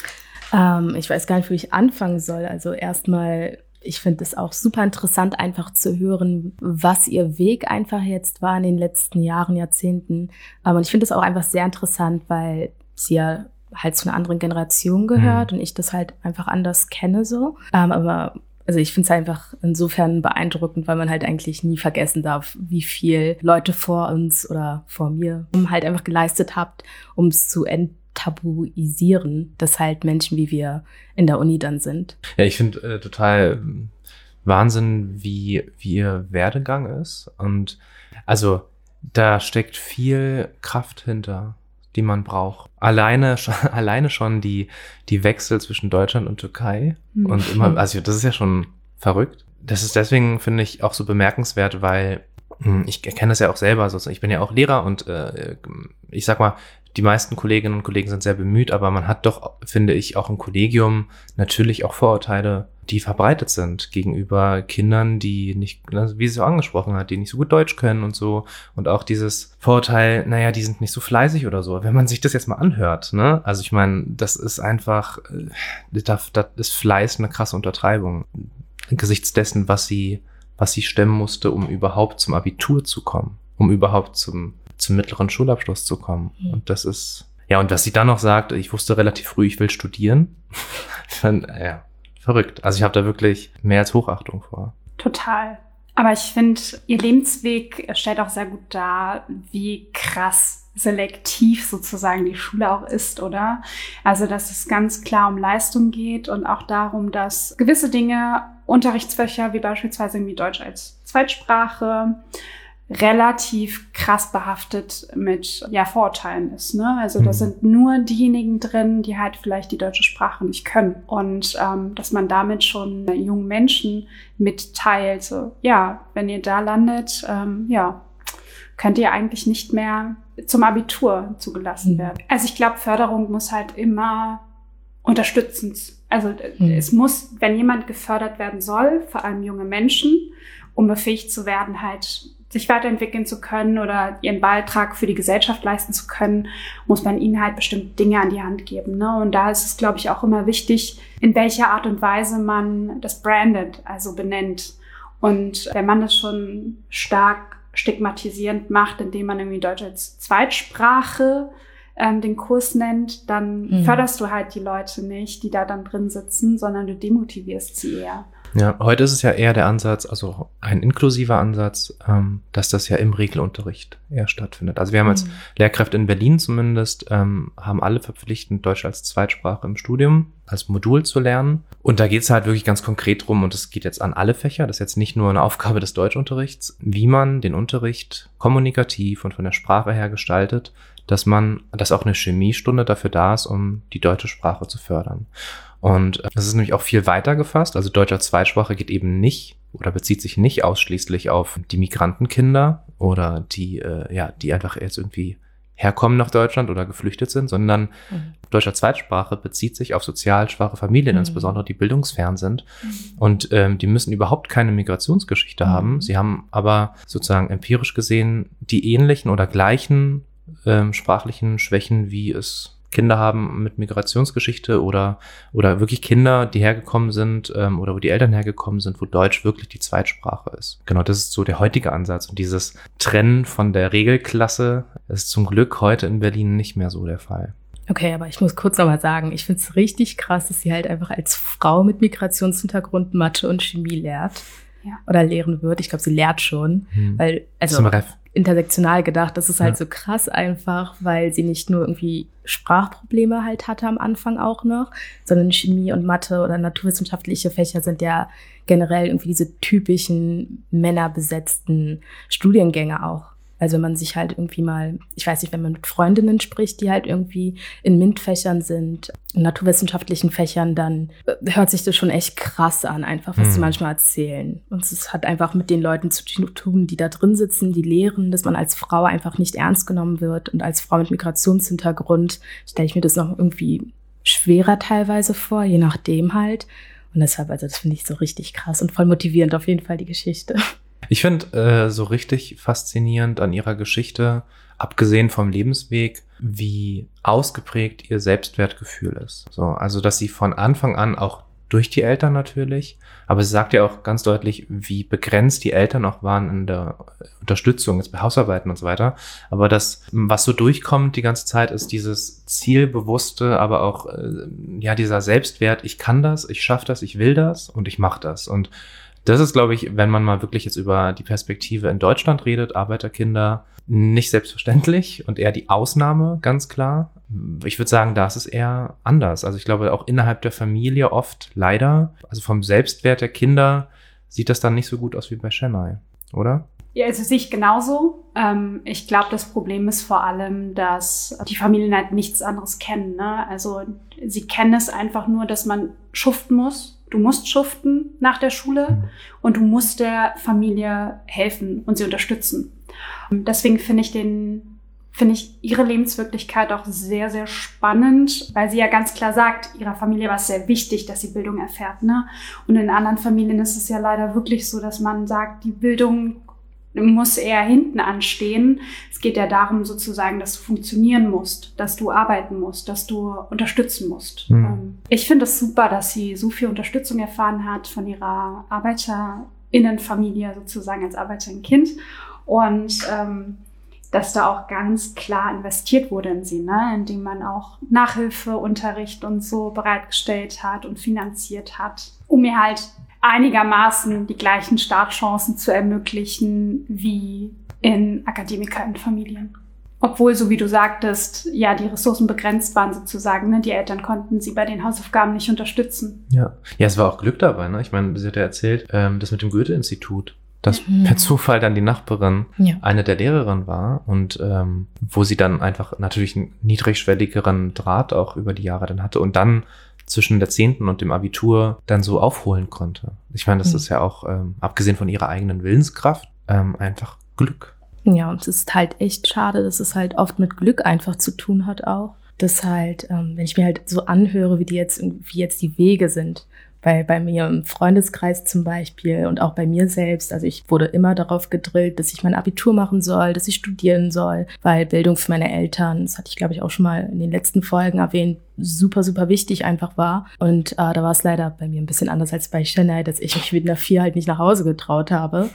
Ähm, ich weiß gar nicht, wo ich anfangen soll. Also erstmal, ich finde es auch super interessant, einfach zu hören, was ihr Weg einfach jetzt war in den letzten Jahren, Jahrzehnten. Ähm, und ich finde es auch einfach sehr interessant, weil sie ja halt zu einer anderen Generation gehört mhm. und ich das halt einfach anders kenne so. Ähm, aber also ich finde es einfach insofern beeindruckend, weil man halt eigentlich nie vergessen darf, wie viel Leute vor uns oder vor mir halt einfach geleistet habt, um es zu enttabuisieren, dass halt Menschen wie wir in der Uni dann sind. Ja, ich finde äh, total Wahnsinn, wie, wie ihr Werdegang ist. Und also da steckt viel Kraft hinter, die man braucht. Alleine, alleine schon die, die Wechsel zwischen Deutschland und Türkei. Mhm. Und immer, also das ist ja schon verrückt. Das ist deswegen, finde ich, auch so bemerkenswert, weil ich kenne das ja auch selber. Also ich bin ja auch Lehrer und äh, ich sag mal, die meisten Kolleginnen und Kollegen sind sehr bemüht, aber man hat doch, finde ich, auch im Kollegium natürlich auch Vorurteile, die verbreitet sind gegenüber Kindern, die nicht, wie sie so angesprochen hat, die nicht so gut Deutsch können und so. Und auch dieses Vorurteil, naja, die sind nicht so fleißig oder so. Wenn man sich das jetzt mal anhört, ne? Also ich meine, das ist einfach, das, das ist Fleiß eine krasse Untertreibung. Angesichts dessen, was sie, was sie stemmen musste, um überhaupt zum Abitur zu kommen, um überhaupt zum, zum mittleren Schulabschluss zu kommen. Mhm. Und das ist, ja, und was sie dann noch sagt, ich wusste relativ früh, ich will studieren. Dann, ja. Verrückt. Also ich habe da wirklich mehr als Hochachtung vor. Total. Aber ich finde, ihr Lebensweg stellt auch sehr gut dar, wie krass selektiv sozusagen die Schule auch ist, oder? Also dass es ganz klar um Leistung geht und auch darum, dass gewisse Dinge, Unterrichtsfächer wie beispielsweise irgendwie Deutsch als Zweitsprache, relativ krass behaftet mit ja, Vorurteilen ist. Ne? Also da sind nur diejenigen drin, die halt vielleicht die deutsche Sprache nicht können. Und ähm, dass man damit schon jungen Menschen mitteilt, so, ja, wenn ihr da landet, ähm, ja, könnt ihr eigentlich nicht mehr zum Abitur zugelassen mhm. werden. Also ich glaube, Förderung muss halt immer unterstützend. Also mhm. es muss, wenn jemand gefördert werden soll, vor allem junge Menschen, um befähigt zu werden, halt sich weiterentwickeln zu können oder ihren Beitrag für die Gesellschaft leisten zu können, muss man ihnen halt bestimmte Dinge an die Hand geben. Ne? Und da ist es, glaube ich, auch immer wichtig, in welcher Art und Weise man das brandet, also benennt. Und wenn man das schon stark stigmatisierend macht, indem man irgendwie Deutsch als Zweitsprache ähm, den Kurs nennt, dann mhm. förderst du halt die Leute nicht, die da dann drin sitzen, sondern du demotivierst sie eher. Ja, heute ist es ja eher der Ansatz, also ein inklusiver Ansatz, ähm, dass das ja im Regelunterricht eher stattfindet. Also wir haben als mhm. Lehrkräfte in Berlin zumindest, ähm, haben alle verpflichtend Deutsch als Zweitsprache im Studium, als Modul zu lernen. Und da geht es halt wirklich ganz konkret drum, und es geht jetzt an alle Fächer, das ist jetzt nicht nur eine Aufgabe des Deutschunterrichts, wie man den Unterricht kommunikativ und von der Sprache her gestaltet, dass man, dass auch eine Chemiestunde dafür da ist, um die deutsche Sprache zu fördern. Und das ist nämlich auch viel weiter gefasst. Also Deutsch als Zweitsprache geht eben nicht oder bezieht sich nicht ausschließlich auf die Migrantenkinder oder die, äh, ja, die einfach jetzt irgendwie herkommen nach Deutschland oder geflüchtet sind, sondern mhm. Deutsch als Zweitsprache bezieht sich auf sozial schwache Familien, mhm. insbesondere die bildungsfern sind. Mhm. Und ähm, die müssen überhaupt keine Migrationsgeschichte mhm. haben. Sie haben aber sozusagen empirisch gesehen die ähnlichen oder gleichen ähm, sprachlichen Schwächen, wie es Kinder haben mit Migrationsgeschichte oder oder wirklich Kinder, die hergekommen sind ähm, oder wo die Eltern hergekommen sind, wo Deutsch wirklich die Zweitsprache ist. Genau, das ist so der heutige Ansatz. Und dieses Trennen von der Regelklasse ist zum Glück heute in Berlin nicht mehr so der Fall. Okay, aber ich muss kurz nochmal sagen, ich finde es richtig krass, dass sie halt einfach als Frau mit Migrationshintergrund Mathe und Chemie lehrt. Ja. Oder lehren wird. Ich glaube, sie lehrt schon. Hm. Weil, also intersektional gedacht, das ist halt ja. so krass einfach, weil sie nicht nur irgendwie Sprachprobleme halt hatte am Anfang auch noch, sondern Chemie und Mathe oder naturwissenschaftliche Fächer sind ja generell irgendwie diese typischen männerbesetzten Studiengänge auch. Also wenn man sich halt irgendwie mal, ich weiß nicht, wenn man mit Freundinnen spricht, die halt irgendwie in MINT-Fächern sind, in naturwissenschaftlichen Fächern, dann hört sich das schon echt krass an, einfach, was mhm. die manchmal erzählen. Und es hat einfach mit den Leuten zu tun, die da drin sitzen, die lehren, dass man als Frau einfach nicht ernst genommen wird. Und als Frau mit Migrationshintergrund stelle ich mir das noch irgendwie schwerer teilweise vor, je nachdem halt. Und deshalb, also das finde ich so richtig krass und voll motivierend auf jeden Fall, die Geschichte. Ich finde äh, so richtig faszinierend an ihrer Geschichte, abgesehen vom Lebensweg, wie ausgeprägt ihr Selbstwertgefühl ist. So, also, dass sie von Anfang an auch durch die Eltern natürlich, aber sie sagt ja auch ganz deutlich, wie begrenzt die Eltern auch waren in der Unterstützung, jetzt bei Hausarbeiten und so weiter. Aber das, was so durchkommt die ganze Zeit, ist dieses zielbewusste, aber auch äh, ja dieser Selbstwert, ich kann das, ich schaffe das, ich will das und ich mache das. Und das ist, glaube ich, wenn man mal wirklich jetzt über die Perspektive in Deutschland redet, Arbeiterkinder, nicht selbstverständlich und eher die Ausnahme, ganz klar. Ich würde sagen, da ist es eher anders. Also ich glaube, auch innerhalb der Familie oft leider, also vom Selbstwert der Kinder sieht das dann nicht so gut aus wie bei Chennai, oder? Ja, also sehe ich genauso. Ähm, ich glaube, das Problem ist vor allem, dass die Familien halt nichts anderes kennen. Ne? Also sie kennen es einfach nur, dass man schuften muss. Du musst schuften nach der Schule mhm. und du musst der Familie helfen und sie unterstützen. Deswegen finde ich den, finde ich ihre Lebenswirklichkeit auch sehr, sehr spannend, weil sie ja ganz klar sagt, ihrer Familie war es sehr wichtig, dass sie Bildung erfährt, ne? Und in anderen Familien ist es ja leider wirklich so, dass man sagt, die Bildung muss eher hinten anstehen. Es geht ja darum sozusagen, dass du funktionieren musst, dass du arbeiten musst, dass du unterstützen musst. Mhm. Ich finde es super, dass sie so viel Unterstützung erfahren hat von ihrer Arbeiterinnenfamilie sozusagen als Arbeiterinnenkind und ähm, dass da auch ganz klar investiert wurde in sie, ne? Indem man auch Nachhilfe, Unterricht und so bereitgestellt hat und finanziert hat, um ihr halt einigermaßen die gleichen Startchancen zu ermöglichen wie in Akademikerinnenfamilien. Obwohl, so wie du sagtest, ja, die Ressourcen begrenzt waren sozusagen. Ne? Die Eltern konnten sie bei den Hausaufgaben nicht unterstützen. Ja, ja, es war auch Glück dabei. Ne? Ich meine, sie hat ja erzählt, ähm, das mit dem Goethe-Institut. dass Mhm. per Zufall dann die Nachbarin Ja. eine der Lehrerinnen war und ähm, wo sie dann einfach natürlich einen niedrigschwelligeren Draht auch über die Jahre dann hatte und dann zwischen der zehnten und dem Abitur dann so aufholen konnte. Ich meine, das Mhm. ist ja auch, ähm, abgesehen von ihrer eigenen Willenskraft, ähm, einfach Glück. Ja, und es ist halt echt schade, dass es halt oft mit Glück einfach zu tun hat auch. Dass halt, ähm, wenn ich mir halt so anhöre, wie die jetzt, wie jetzt die Wege sind, bei, bei mir im Freundeskreis zum Beispiel und auch bei mir selbst. Also ich wurde immer darauf gedrillt, dass ich mein Abitur machen soll, dass ich studieren soll, weil Bildung für meine Eltern, das hatte ich glaube ich auch schon mal in den letzten Folgen erwähnt, super, super wichtig einfach war. Und äh, da war es leider bei mir ein bisschen anders als bei Chennai, dass ich mich mit einer vier halt nicht nach Hause getraut habe.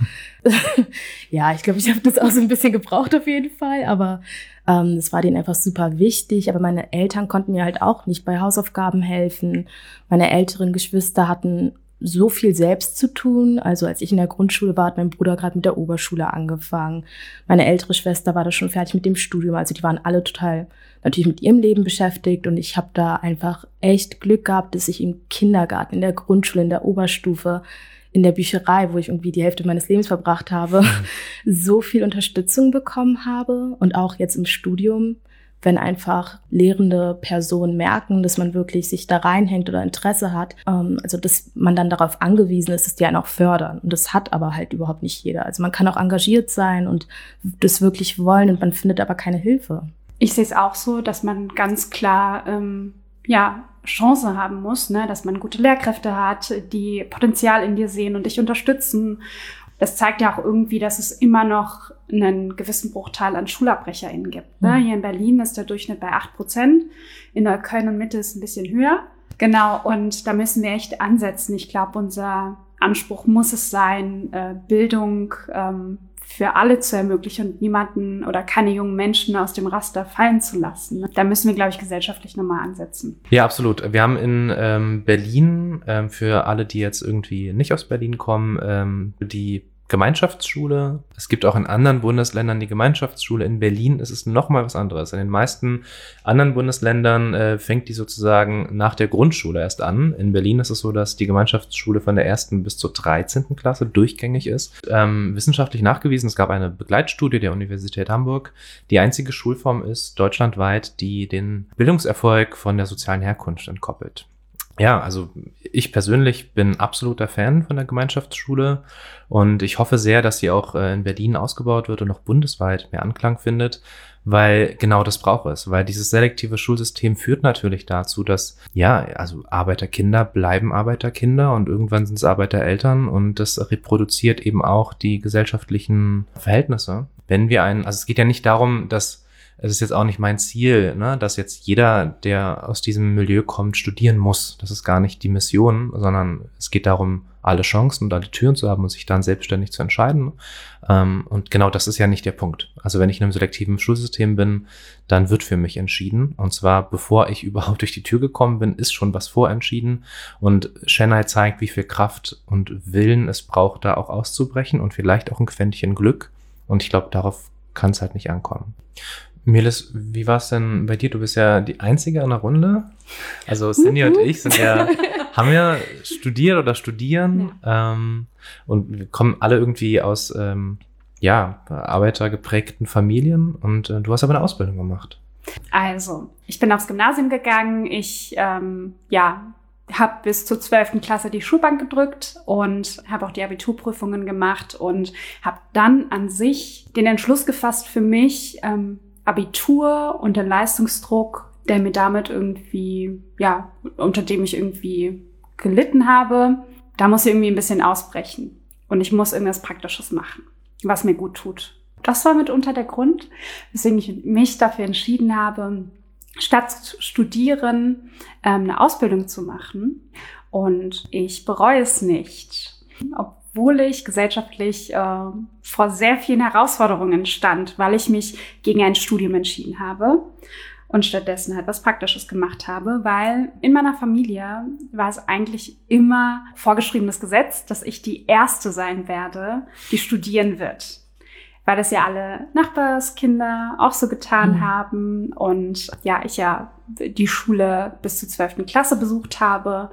Ja, ich glaube, ich habe das auch so ein bisschen gebraucht auf jeden Fall, aber ähm, das war denen einfach super wichtig. Aber meine Eltern konnten mir halt auch nicht bei Hausaufgaben helfen. Meine älteren Geschwister hatten so viel selbst zu tun. Also als ich in der Grundschule war, hat mein Bruder gerade mit der Oberschule angefangen. Meine ältere Schwester war da schon fertig mit dem Studium. Also die waren alle total natürlich mit ihrem Leben beschäftigt. Und ich habe da einfach echt Glück gehabt, dass ich im Kindergarten, in der Grundschule, in der Oberstufe, in der Bücherei, wo ich irgendwie die Hälfte meines Lebens verbracht habe, so viel Unterstützung bekommen habe. Und auch jetzt im Studium, wenn einfach lehrende Personen merken, dass man wirklich sich da reinhängt oder Interesse hat, ähm, also dass man dann darauf angewiesen ist, dass die einen auch fördern. Und das hat aber halt überhaupt nicht jeder. Also man kann auch engagiert sein und das wirklich wollen und man findet aber keine Hilfe. Ich sehe es auch so, dass man ganz klar ähm, ja Chance haben muss, ne, dass man gute Lehrkräfte hat, die Potenzial in dir sehen und dich unterstützen. Das zeigt ja auch irgendwie, dass es immer noch einen gewissen Bruchteil an SchulabbrecherInnen gibt. Ne? Mhm. Hier in Berlin ist der Durchschnitt bei acht Prozent. In Neukölln und Mitte ist es ein bisschen höher. Genau, und da müssen wir echt ansetzen. Ich glaube, unser Anspruch muss es sein, äh, Bildung ähm, für alle zu ermöglichen und niemanden oder keine jungen Menschen aus dem Raster fallen zu lassen. Da müssen wir, glaube ich, gesellschaftlich nochmal ansetzen. Ja, absolut. Wir haben in ähm, Berlin, ähm, für alle, die jetzt irgendwie nicht aus Berlin kommen, ähm, die Gemeinschaftsschule. Es gibt auch in anderen Bundesländern die Gemeinschaftsschule. In Berlin ist es noch mal was anderes. In den meisten anderen Bundesländern äh, fängt die sozusagen nach der Grundschule erst an. In Berlin ist es so, dass die Gemeinschaftsschule von der ersten bis zur dreizehnten Klasse durchgängig ist. Ähm, wissenschaftlich nachgewiesen, es gab eine Begleitstudie der Universität Hamburg. Die einzige Schulform ist deutschlandweit, die den Bildungserfolg von der sozialen Herkunft entkoppelt. Ja, also ich persönlich bin absoluter Fan von der Gemeinschaftsschule und ich hoffe sehr, dass sie auch äh, in Berlin ausgebaut wird und auch bundesweit mehr Anklang findet, weil genau das braucht es, weil dieses selektive Schulsystem führt natürlich dazu, dass, ja, also Arbeiterkinder bleiben Arbeiterkinder und irgendwann sind es Arbeitereltern und das reproduziert eben auch die gesellschaftlichen Verhältnisse. Wenn wir einen, also es geht ja nicht darum, dass es ist jetzt auch nicht mein Ziel, ne, dass jetzt jeder, der aus diesem Milieu kommt, studieren muss. Das ist gar nicht die Mission, sondern es geht darum, alle Chancen und alle Türen zu haben und sich dann selbstständig zu entscheiden. Ähm, und genau das ist ja nicht der Punkt. Also wenn ich in einem selektiven Schulsystem bin, dann wird für mich entschieden. Und zwar, bevor ich überhaupt durch die Tür gekommen bin, ist schon was vorentschieden. Und Chennai zeigt, wie viel Kraft und Willen es braucht, da auch auszubrechen und vielleicht auch ein Quäntchen Glück. Und ich glaube, darauf kann es halt nicht ankommen. Melis, wie war es denn bei dir? Du bist ja die Einzige in der Runde. Also Cindy und ich sind ja, haben ja studiert oder studieren. Ja. Ähm, und wir kommen alle irgendwie aus ähm, ja, arbeitergeprägten Familien. Und äh, du hast aber eine Ausbildung gemacht. Also, ich bin aufs Gymnasium gegangen. Ich ähm, ja, habe bis zur zwölften Klasse die Schulbank gedrückt und habe auch die Abiturprüfungen gemacht und habe dann an sich den Entschluss gefasst für mich, ähm, Abitur und den Leistungsdruck, der mir damit irgendwie, ja, unter dem ich irgendwie gelitten habe, da muss ich irgendwie ein bisschen ausbrechen. Und ich muss irgendwas Praktisches machen, was mir gut tut. Das war mitunter der Grund, weswegen ich mich dafür entschieden habe, statt zu studieren, ähm, eine Ausbildung zu machen. Und ich bereue es nicht. Obwohl ich gesellschaftlich äh, vor sehr vielen Herausforderungen stand, weil ich mich gegen ein Studium entschieden habe und stattdessen halt was Praktisches gemacht habe, weil in meiner Familie war es eigentlich immer vorgeschriebenes Gesetz, dass ich die Erste sein werde, die studieren wird. Weil das ja alle Nachbarskinder auch so getan mhm. haben und ja, ich ja die Schule bis zur zwölften Klasse besucht habe.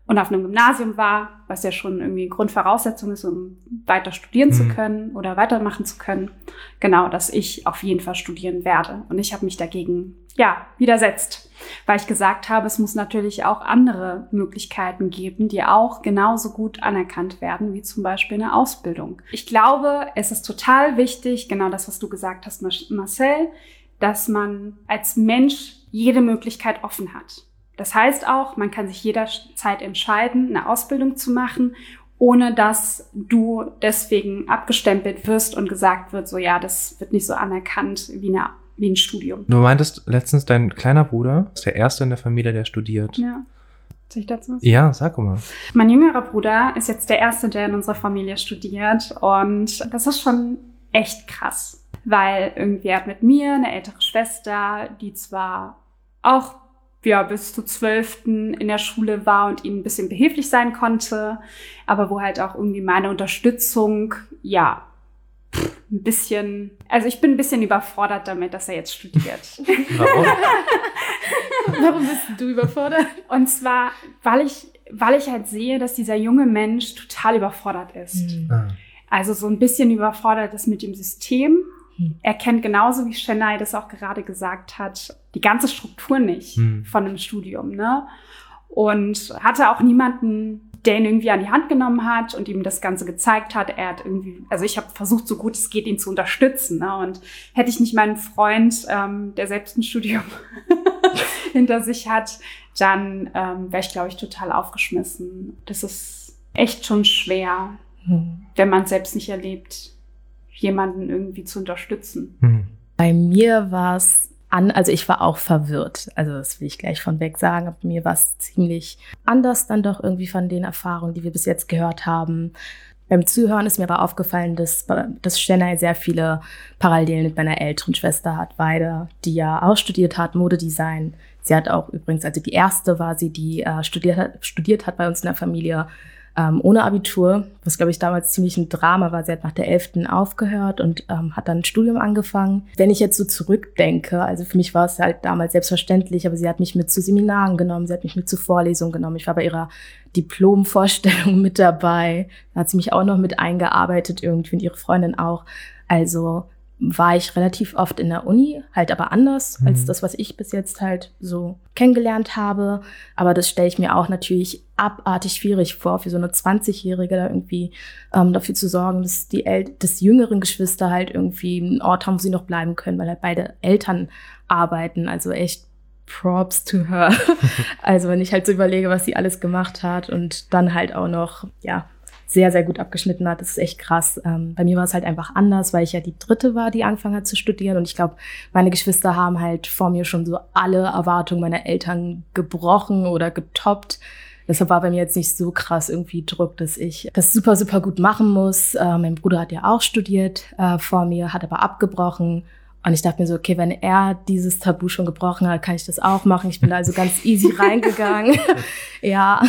und auf einem Gymnasium war, was ja schon irgendwie Grundvoraussetzung ist, um weiter studieren mhm. zu können oder weitermachen zu können, genau, dass ich auf jeden Fall studieren werde. Und ich habe mich dagegen, ja, widersetzt, weil ich gesagt habe, es muss natürlich auch andere Möglichkeiten geben, die auch genauso gut anerkannt werden, wie zum Beispiel eine Ausbildung. Ich glaube, es ist total wichtig, genau das, was du gesagt hast, Marcel, dass man als Mensch jede Möglichkeit offen hat. Das heißt auch, man kann sich jederzeit entscheiden, eine Ausbildung zu machen, ohne dass du deswegen abgestempelt wirst und gesagt wird, so ja, das wird nicht so anerkannt wie, eine, wie ein Studium. Du meintest letztens, dein kleiner Bruder ist der Erste in der Familie, der studiert. Ja. Soll ich dazu was? Ja, sag mal. Mein jüngerer Bruder ist jetzt der Erste, der in unserer Familie studiert und das ist schon echt krass, weil irgendwie er hat mit mir eine ältere Schwester, die zwar auch ja, bis zur zwölften in der Schule war und ihnen ein bisschen behilflich sein konnte, aber wo halt auch irgendwie meine Unterstützung, ja, ein bisschen, also ich bin ein bisschen überfordert damit, dass er jetzt studiert. Warum? Warum bist du überfordert? Und zwar, weil ich, weil ich halt sehe, dass dieser junge Mensch total überfordert ist. Mhm. Ah. Also so ein bisschen überfordert ist mit dem System. Er kennt genauso, wie Chennai das auch gerade gesagt hat, die ganze Struktur nicht hm. von einem Studium, ne? Und hatte auch niemanden, der ihn irgendwie an die Hand genommen hat und ihm das Ganze gezeigt hat. Er hat irgendwie, also ich habe versucht, so gut es geht, ihn zu unterstützen, ne? Und hätte ich nicht meinen Freund, ähm, der selbst ein Studium hinter sich hat, dann ähm, wäre ich, glaube ich, total aufgeschmissen. Das ist echt schon schwer, hm. wenn man es selbst nicht erlebt, jemanden irgendwie zu unterstützen. Hm. Bei mir war es an, also ich war auch verwirrt. Also das will ich gleich von weg sagen. Aber bei mir war es ziemlich anders dann doch irgendwie von den Erfahrungen, die wir bis jetzt gehört haben. Beim Zuhören ist mir aber aufgefallen, dass, dass Chennai sehr viele Parallelen mit meiner älteren Schwester hat, Weide, die ja auch studiert hat, Modedesign. Sie hat auch übrigens, also die erste war sie, die äh, studiert hat, studiert hat bei uns in der Familie, Ähm, ohne Abitur, was, glaube ich, damals ziemlich ein Drama war. Sie hat nach der elften aufgehört und ähm, hat dann ein Studium angefangen. Wenn ich jetzt so zurückdenke, also für mich war es halt damals selbstverständlich, aber sie hat mich mit zu Seminaren genommen, sie hat mich mit zu Vorlesungen genommen. Ich war bei ihrer Diplomvorstellung mit dabei. Da hat sie mich auch noch mit eingearbeitet irgendwie und ihre Freundin auch. Also war ich relativ oft in der Uni, halt aber anders mhm. als das, was ich bis jetzt halt so kennengelernt habe. Aber das stelle ich mir auch natürlich abartig schwierig vor, für so eine zwanzigjährige da irgendwie ähm, dafür zu sorgen, dass die El- dass jüngeren Geschwister halt irgendwie einen Ort haben, wo sie noch bleiben können, weil halt beide Eltern arbeiten. Also echt Props to her. Also wenn ich halt so überlege, was sie alles gemacht hat und dann halt auch noch, ja, sehr, sehr gut abgeschnitten hat. Das ist echt krass. Ähm, bei mir war es halt einfach anders, weil ich ja die Dritte war, die angefangen hat zu studieren. Und ich glaube, meine Geschwister haben halt vor mir schon so alle Erwartungen meiner Eltern gebrochen oder getoppt. Deshalb war bei mir jetzt nicht so krass irgendwie Druck, dass ich das super, super gut machen muss. Äh, mein Bruder hat ja auch studiert äh, vor mir, hat aber abgebrochen. Und ich dachte mir so, okay, wenn er dieses Tabu schon gebrochen hat, kann ich das auch machen. Ich bin da also ganz easy reingegangen. Ja.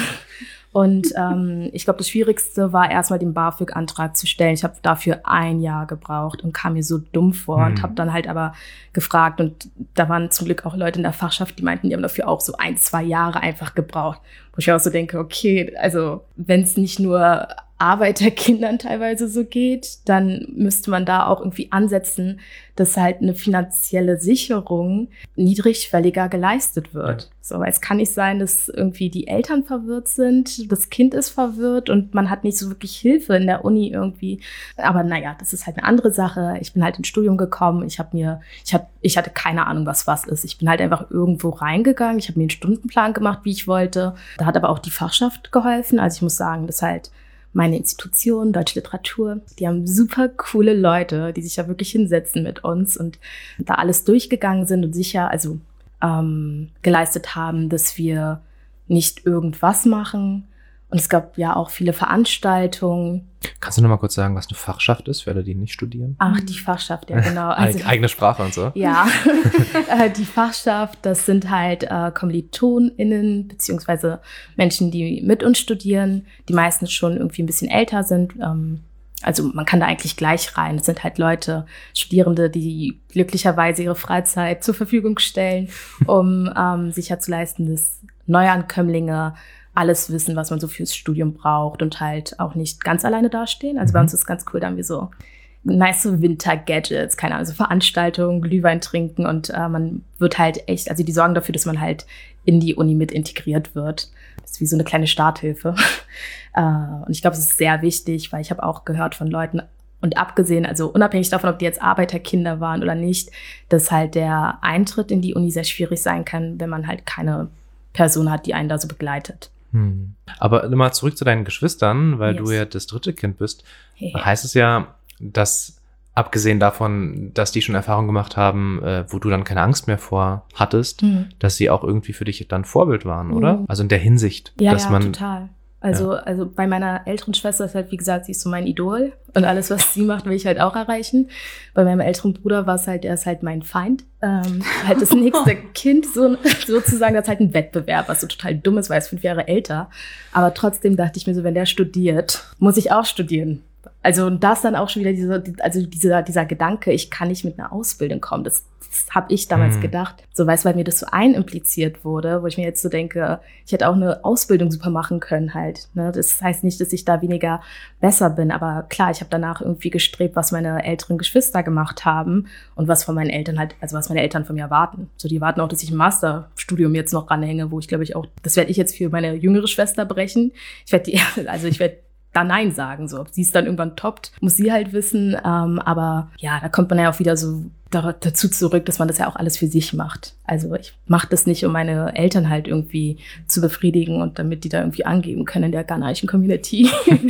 Und ähm, ich glaube, das Schwierigste war erstmal den BAföG-Antrag zu stellen. Ich habe dafür ein Jahr gebraucht und kam mir so dumm vor mhm. und habe dann halt aber gefragt. Und da waren zum Glück auch Leute in der Fachschaft, die meinten, die haben dafür auch so ein, zwei Jahre einfach gebraucht. Wo ich auch so denke, okay, also wenn es nicht nur Arbeiterkindern teilweise so geht, dann müsste man da auch irgendwie ansetzen, dass halt eine finanzielle Sicherung niedrigschwelliger geleistet wird. Ja. So, weil es kann nicht sein, dass irgendwie die Eltern verwirrt sind, das Kind ist verwirrt und man hat nicht so wirklich Hilfe in der Uni irgendwie. Aber naja, das ist halt eine andere Sache. Ich bin halt ins Studium gekommen. Ich habe mir, ich hab, ich hatte keine Ahnung, was was ist. Ich bin halt einfach irgendwo reingegangen. Ich habe mir einen Stundenplan gemacht, wie ich wollte. Da hat aber auch die Fachschaft geholfen. Also ich muss sagen, dass halt meine Institution, Deutsche Literatur, die haben super coole Leute, die sich ja wirklich hinsetzen mit uns und da alles durchgegangen sind und sicher, also ähm, geleistet haben, dass wir nicht irgendwas machen. Und es gab ja auch viele Veranstaltungen. Kannst du noch mal kurz sagen, was eine Fachschaft ist, für alle, die nicht studieren? Ach, die Fachschaft, ja genau. Also, eigene Sprache und so. Ja, die Fachschaft, das sind halt äh, KommilitonInnen, beziehungsweise Menschen, die mit uns studieren, die meistens schon irgendwie ein bisschen älter sind. Ähm, also man kann da eigentlich gleich rein. Das sind halt Leute, Studierende, die glücklicherweise ihre Freizeit zur Verfügung stellen, um ähm, sicherzuleisten, dass Neuankömmlinge alles wissen, was man so fürs Studium braucht und halt auch nicht ganz alleine dastehen. Also mhm. bei uns ist ganz cool, da haben wir so nice so Winter-Gadgets, keine Ahnung, so Veranstaltungen, Glühwein trinken und äh, man wird halt echt, also die sorgen dafür, dass man halt in die Uni mit integriert wird. Das ist wie so eine kleine Starthilfe. äh, und ich glaube, es ist sehr wichtig, weil ich habe auch gehört von Leuten, und abgesehen, also unabhängig davon, ob die jetzt Arbeiterkinder waren oder nicht, dass halt der Eintritt in die Uni sehr schwierig sein kann, wenn man halt keine Person hat, die einen da so begleitet. Hm. Aber mal zurück zu deinen Geschwistern, weil yes. du ja das dritte Kind bist, hey. heißt es ja, dass abgesehen davon, dass die schon Erfahrung gemacht haben, äh, wo du dann keine Angst mehr vor hattest, mhm. dass sie auch irgendwie für dich dann Vorbild waren, oder? Mhm. Also in der Hinsicht, ja, dass ja, man total. Also, ja. also bei meiner älteren Schwester ist halt, wie gesagt, sie ist so mein Idol und alles, was sie macht, will ich halt auch erreichen. Bei meinem älteren Bruder war es halt, er ist halt mein Feind. Ähm, halt das nächste Kind, so, sozusagen, das ist halt ein Wettbewerb, was so total dumm ist, weil er ist fünf Jahre älter. Aber trotzdem dachte ich mir so, wenn der studiert, muss ich auch studieren. Also und das dann auch schon wieder diese, also dieser, dieser Gedanke, ich kann nicht mit einer Ausbildung kommen, das, das habe ich damals mhm. gedacht. So, weißt du, weil mir das so einimpliziert wurde, wo ich mir jetzt so denke, ich hätte auch eine Ausbildung super machen können halt. Ne? Das heißt nicht, dass ich da weniger besser bin, aber klar, ich habe danach irgendwie gestrebt, was meine älteren Geschwister gemacht haben und was von meinen Eltern halt, also was meine Eltern von mir erwarten. So, die erwarten auch, dass ich ein Masterstudium jetzt noch ranhänge, wo ich glaube ich auch, das werde ich jetzt für meine jüngere Schwester brechen. Ich werde die, also ich werde da Nein sagen. So, ob sie es dann irgendwann toppt, muss sie halt wissen. Ähm, aber ja, da kommt man ja auch wieder so da, dazu zurück, dass man das ja auch alles für sich macht. Also ich mache das nicht, um meine Eltern halt irgendwie zu befriedigen und damit die da irgendwie angeben können in der ghanaischen Community,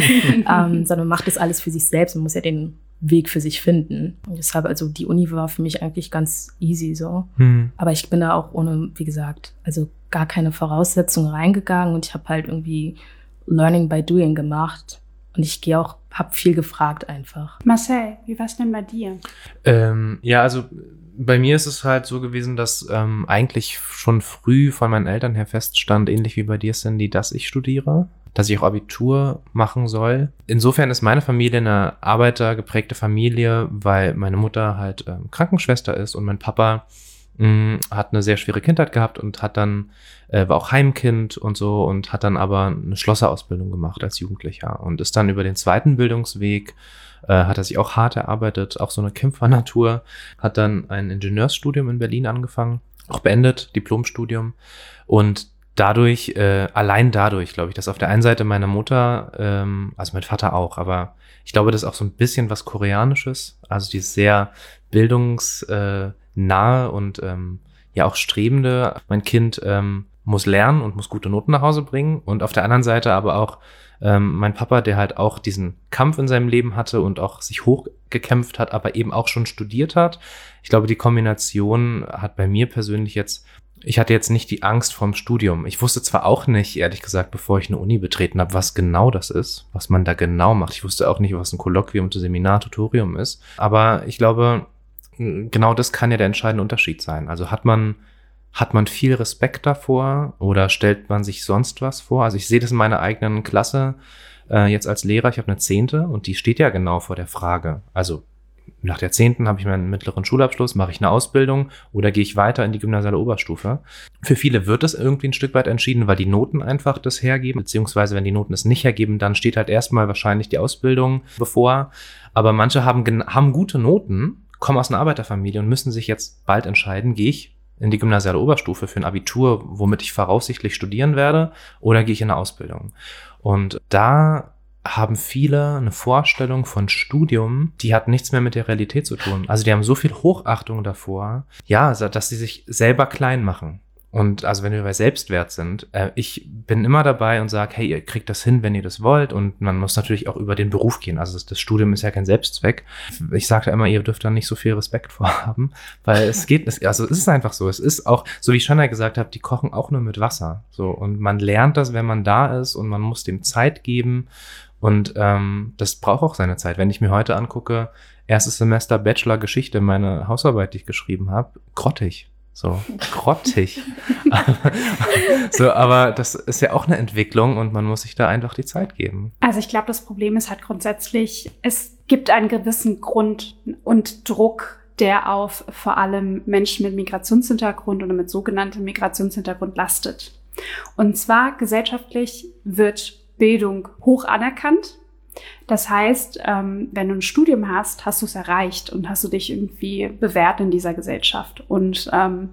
ähm, sondern macht das alles für sich selbst und muss ja den Weg für sich finden. Und deshalb, also die Uni war für mich eigentlich ganz easy so. Hm. Aber ich bin da auch ohne, wie gesagt, also gar keine Voraussetzungen reingegangen und ich habe halt irgendwie Learning by Doing gemacht. Und ich gehe auch, habe viel gefragt einfach. Marcel, wie war's denn bei dir? Ähm, ja, also bei mir ist es halt so gewesen, dass ähm, eigentlich schon früh von meinen Eltern her feststand, ähnlich wie bei dir, Cindy, dass ich studiere, dass ich auch Abitur machen soll. Insofern ist meine Familie eine arbeitergeprägte Familie, weil meine Mutter halt ähm, Krankenschwester ist und mein Papa mh, hat eine sehr schwere Kindheit gehabt und hat dann äh, war auch Heimkind und so und hat dann aber eine Schlosserausbildung gemacht als Jugendlicher und ist dann über den zweiten Bildungsweg, äh, hat er sich auch hart erarbeitet, auch so eine Kämpfernatur, hat dann ein Ingenieursstudium in Berlin angefangen, auch beendet, Diplomstudium und dadurch, äh, allein dadurch, glaube ich, dass auf der einen Seite meine Mutter, ähm, also mein Vater auch, aber ich glaube, das ist auch so ein bisschen was Koreanisches, also dieses sehr bildungsnahe und ähm, ja auch strebende, mein Kind ähm, muss lernen und muss gute Noten nach Hause bringen und auf der anderen Seite aber auch ähm, mein Papa, der halt auch diesen Kampf in seinem Leben hatte und auch sich hochgekämpft hat, aber eben auch schon studiert hat. Ich glaube, die Kombination hat bei mir persönlich jetzt, ich hatte jetzt nicht die Angst vorm Studium. Ich wusste zwar auch nicht, ehrlich gesagt, bevor ich eine Uni betreten habe, was genau das ist, was man da genau macht. Ich wusste auch nicht, was ein Kolloquium, ein Seminar, Tutorium ist. Aber ich glaube, genau das kann ja der entscheidende Unterschied sein. Also hat man Hat man viel Respekt davor oder stellt man sich sonst was vor? Also ich sehe das in meiner eigenen Klasse äh, jetzt als Lehrer. Ich habe eine Zehnte und die steht ja genau vor der Frage. Also nach der Zehnten habe ich meinen mittleren Schulabschluss, mache ich eine Ausbildung oder gehe ich weiter in die gymnasiale Oberstufe? Für viele wird es irgendwie ein Stück weit entschieden, weil die Noten einfach das hergeben, beziehungsweise wenn die Noten es nicht hergeben, dann steht halt erstmal wahrscheinlich die Ausbildung bevor. Aber manche haben, haben gute Noten, kommen aus einer Arbeiterfamilie und müssen sich jetzt bald entscheiden, gehe ich in die gymnasiale Oberstufe für ein Abitur, womit ich voraussichtlich studieren werde, oder gehe ich in eine Ausbildung? Und da haben viele eine Vorstellung von Studium, die hat nichts mehr mit der Realität zu tun. Also die haben so viel Hochachtung davor, ja, dass sie sich selber klein machen. Und also wenn wir bei Selbstwert sind, äh, ich bin immer dabei und sage, hey, ihr kriegt das hin, wenn ihr das wollt. Und man muss natürlich auch über den Beruf gehen. Also das, das Studium ist ja kein Selbstzweck. Ich sage da immer, ihr dürft da nicht so viel Respekt vorhaben, weil es geht, also es ist einfach so. Es ist auch, so wie ich schon ja gesagt habe, die kochen auch nur mit Wasser. So, und man lernt das, wenn man da ist und man muss dem Zeit geben. Und ähm, das braucht auch seine Zeit. Wenn ich mir heute angucke, erstes Semester Bachelor Geschichte, meine Hausarbeit, die ich geschrieben habe, grottig. So, grottig. So, aber das ist ja auch eine Entwicklung und man muss sich da einfach die Zeit geben. Also ich glaube, das Problem ist halt grundsätzlich, es gibt einen gewissen Grund und Druck, der auf vor allem Menschen mit Migrationshintergrund oder mit sogenanntem Migrationshintergrund lastet. Und zwar gesellschaftlich wird Bildung hoch anerkannt. Das heißt, ähm, wenn du ein Studium hast, hast du es erreicht und hast du dich irgendwie bewährt in dieser Gesellschaft. Und ähm,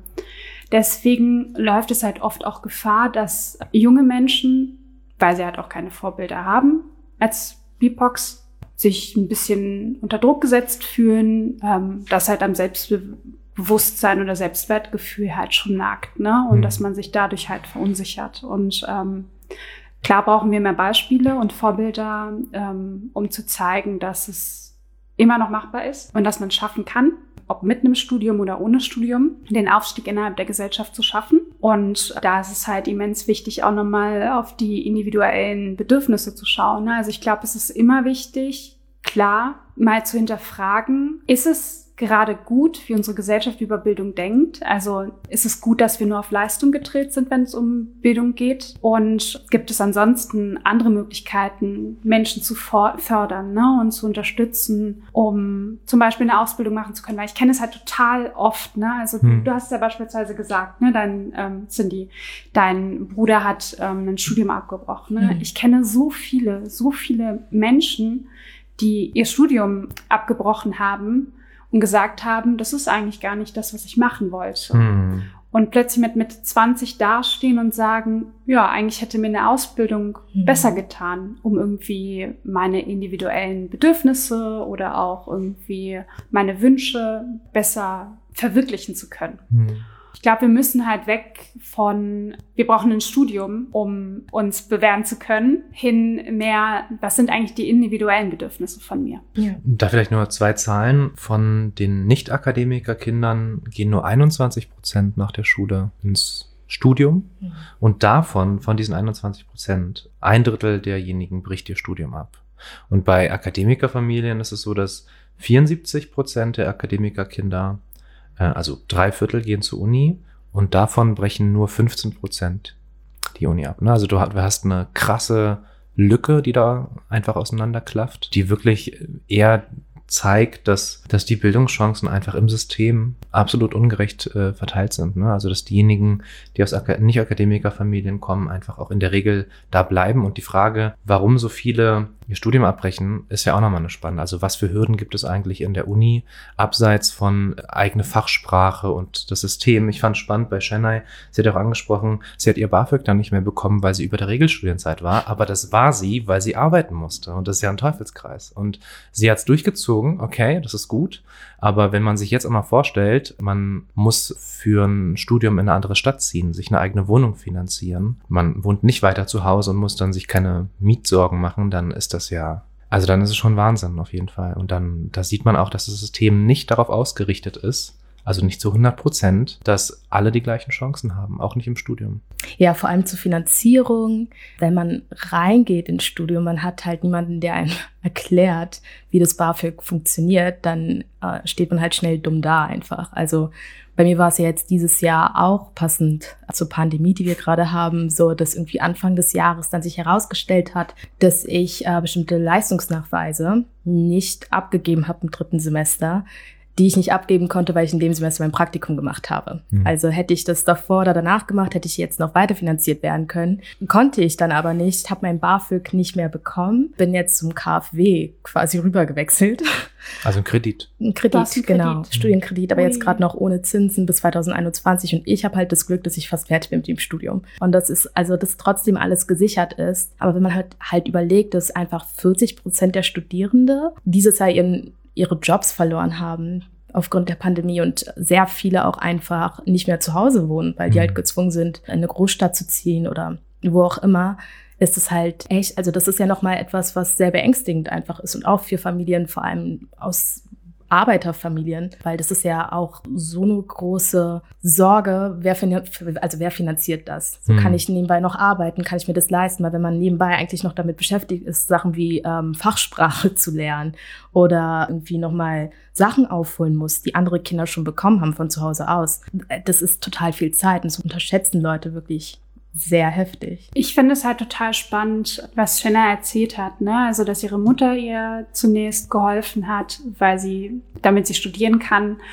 deswegen läuft es halt oft auch Gefahr, dass junge Menschen, weil sie halt auch keine Vorbilder haben, als B I P O Cs sich ein bisschen unter Druck gesetzt fühlen, ähm, dass halt am Selbstbewusstsein oder Selbstwertgefühl halt schon nagt, ne? Und mhm. dass man sich dadurch halt verunsichert. Und ähm, klar brauchen wir mehr Beispiele und Vorbilder, ähm, um zu zeigen, dass es immer noch machbar ist und dass man es schaffen kann, ob mit einem Studium oder ohne Studium, den Aufstieg innerhalb der Gesellschaft zu schaffen. Und da ist es halt immens wichtig, auch nochmal auf die individuellen Bedürfnisse zu schauen. Also ich glaube, es ist immer wichtig, klar, mal zu hinterfragen, ist es gerade gut, wie unsere Gesellschaft über Bildung denkt? Also ist es gut, dass wir nur auf Leistung gedreht sind, wenn es um Bildung geht? Und gibt es ansonsten andere Möglichkeiten, Menschen zu fördern, ne, und zu unterstützen, um zum Beispiel eine Ausbildung machen zu können? Weil ich kenne es halt total oft. Ne? Also hm. du hast ja beispielsweise gesagt, ne, dein ähm, Cindy, dein Bruder hat ähm, ein Studium abgebrochen. Ne? Hm. Ich kenne so viele, so viele Menschen, die ihr Studium abgebrochen haben und gesagt haben, das ist eigentlich gar nicht das, was ich machen wollte. Mhm. Und plötzlich mit Mitte zwanzig dastehen und sagen, ja, eigentlich hätte mir eine Ausbildung mhm. besser getan, um irgendwie meine individuellen Bedürfnisse oder auch irgendwie meine Wünsche besser verwirklichen zu können. Mhm. Ich glaube, wir müssen halt weg von, wir brauchen ein Studium, um uns bewähren zu können, hin mehr, was sind eigentlich die individuellen Bedürfnisse von mir? Ja. Da vielleicht nur zwei Zahlen. Von den Nicht-Akademiker-Kindern gehen nur einundzwanzig Prozent nach der Schule ins Studium. Mhm. Und davon, von diesen einundzwanzig Prozent, ein Drittel derjenigen bricht ihr Studium ab. Und bei Akademikerfamilien ist es so, dass vierundsiebzig Prozent der Akademikerkinder, also drei Viertel gehen zur Uni und davon brechen nur fünfzehn Prozent die Uni ab. Also du hast eine krasse Lücke, die da einfach auseinanderklafft, die wirklich eher zeigt, dass, dass die Bildungschancen einfach im System absolut ungerecht äh, verteilt sind. Ne? Also dass diejenigen, die aus Ak- Nicht-Akademikerfamilien kommen, einfach auch in der Regel da bleiben. Und die Frage, warum so viele ihr Studium abbrechen, ist ja auch nochmal eine spannende. Also was für Hürden gibt es eigentlich in der Uni, abseits von eigene Fachsprache und das System? Ich fand spannend bei Chennai, sie hat auch angesprochen, sie hat ihr BAföG dann nicht mehr bekommen, weil sie über der Regelstudienzeit war, aber das war sie, weil sie arbeiten musste. Und das ist ja ein Teufelskreis. Und sie hat es durchgezogen, okay, das ist gut, aber wenn man sich jetzt einmal vorstellt, man muss für ein Studium in eine andere Stadt ziehen, sich eine eigene Wohnung finanzieren, man wohnt nicht weiter zu Hause und muss dann sich keine Mietsorgen machen, dann ist das ja, also dann ist es schon Wahnsinn auf jeden Fall. Und dann, da sieht man auch, dass das System nicht darauf ausgerichtet ist, also nicht zu hundert Prozent, dass alle die gleichen Chancen haben, auch nicht im Studium. Ja, vor allem zur Finanzierung. Wenn man reingeht ins Studium, man hat halt niemanden, der einem erklärt, wie das BAföG funktioniert, dann äh, steht man halt schnell dumm da einfach. Also bei mir war es ja jetzt dieses Jahr auch passend zur Pandemie, die wir gerade haben, so dass irgendwie Anfang des Jahres dann sich herausgestellt hat, dass ich äh, bestimmte Leistungsnachweise nicht abgegeben habe im dritten Semester, die ich nicht abgeben konnte, weil ich in dem Semester mein Praktikum gemacht habe. Mhm. Also hätte ich das davor oder danach gemacht, hätte ich jetzt noch weiterfinanziert werden können. Konnte ich dann aber nicht, habe mein BAföG nicht mehr bekommen, bin jetzt zum KfW quasi rübergewechselt. Also ein Kredit. Ein Kredit, genau. Kredit. Studienkredit, aber Ui. Jetzt gerade noch ohne Zinsen bis zwanzig einundzwanzig. Und ich habe halt das Glück, dass ich fast fertig bin mit dem Studium. Und das ist, also dass trotzdem alles gesichert ist. Aber wenn man halt, halt überlegt, dass einfach vierzig Prozent der Studierende dieses Jahr ihren ihre Jobs verloren haben aufgrund der Pandemie und sehr viele auch einfach nicht mehr zu Hause wohnen, weil die halt gezwungen sind, in eine Großstadt zu ziehen oder wo auch immer, ist es halt echt, also das ist ja nochmal etwas, was sehr beängstigend einfach ist und auch für Familien, vor allem aus Arbeiterfamilien, weil das ist ja auch so eine große Sorge, wer, fin- also wer finanziert das? So, hm. Kann ich nebenbei noch arbeiten, kann ich mir das leisten? Weil wenn man nebenbei eigentlich noch damit beschäftigt ist, Sachen wie ähm, Fachsprache zu lernen oder irgendwie nochmal Sachen aufholen muss, die andere Kinder schon bekommen haben von zu Hause aus, das ist total viel Zeit und das unterschätzen Leute wirklich sehr heftig. Ich finde es halt total spannend, was Shanna erzählt hat, ne? Also, dass ihre Mutter ihr zunächst geholfen hat, weil sie, damit sie studieren kann.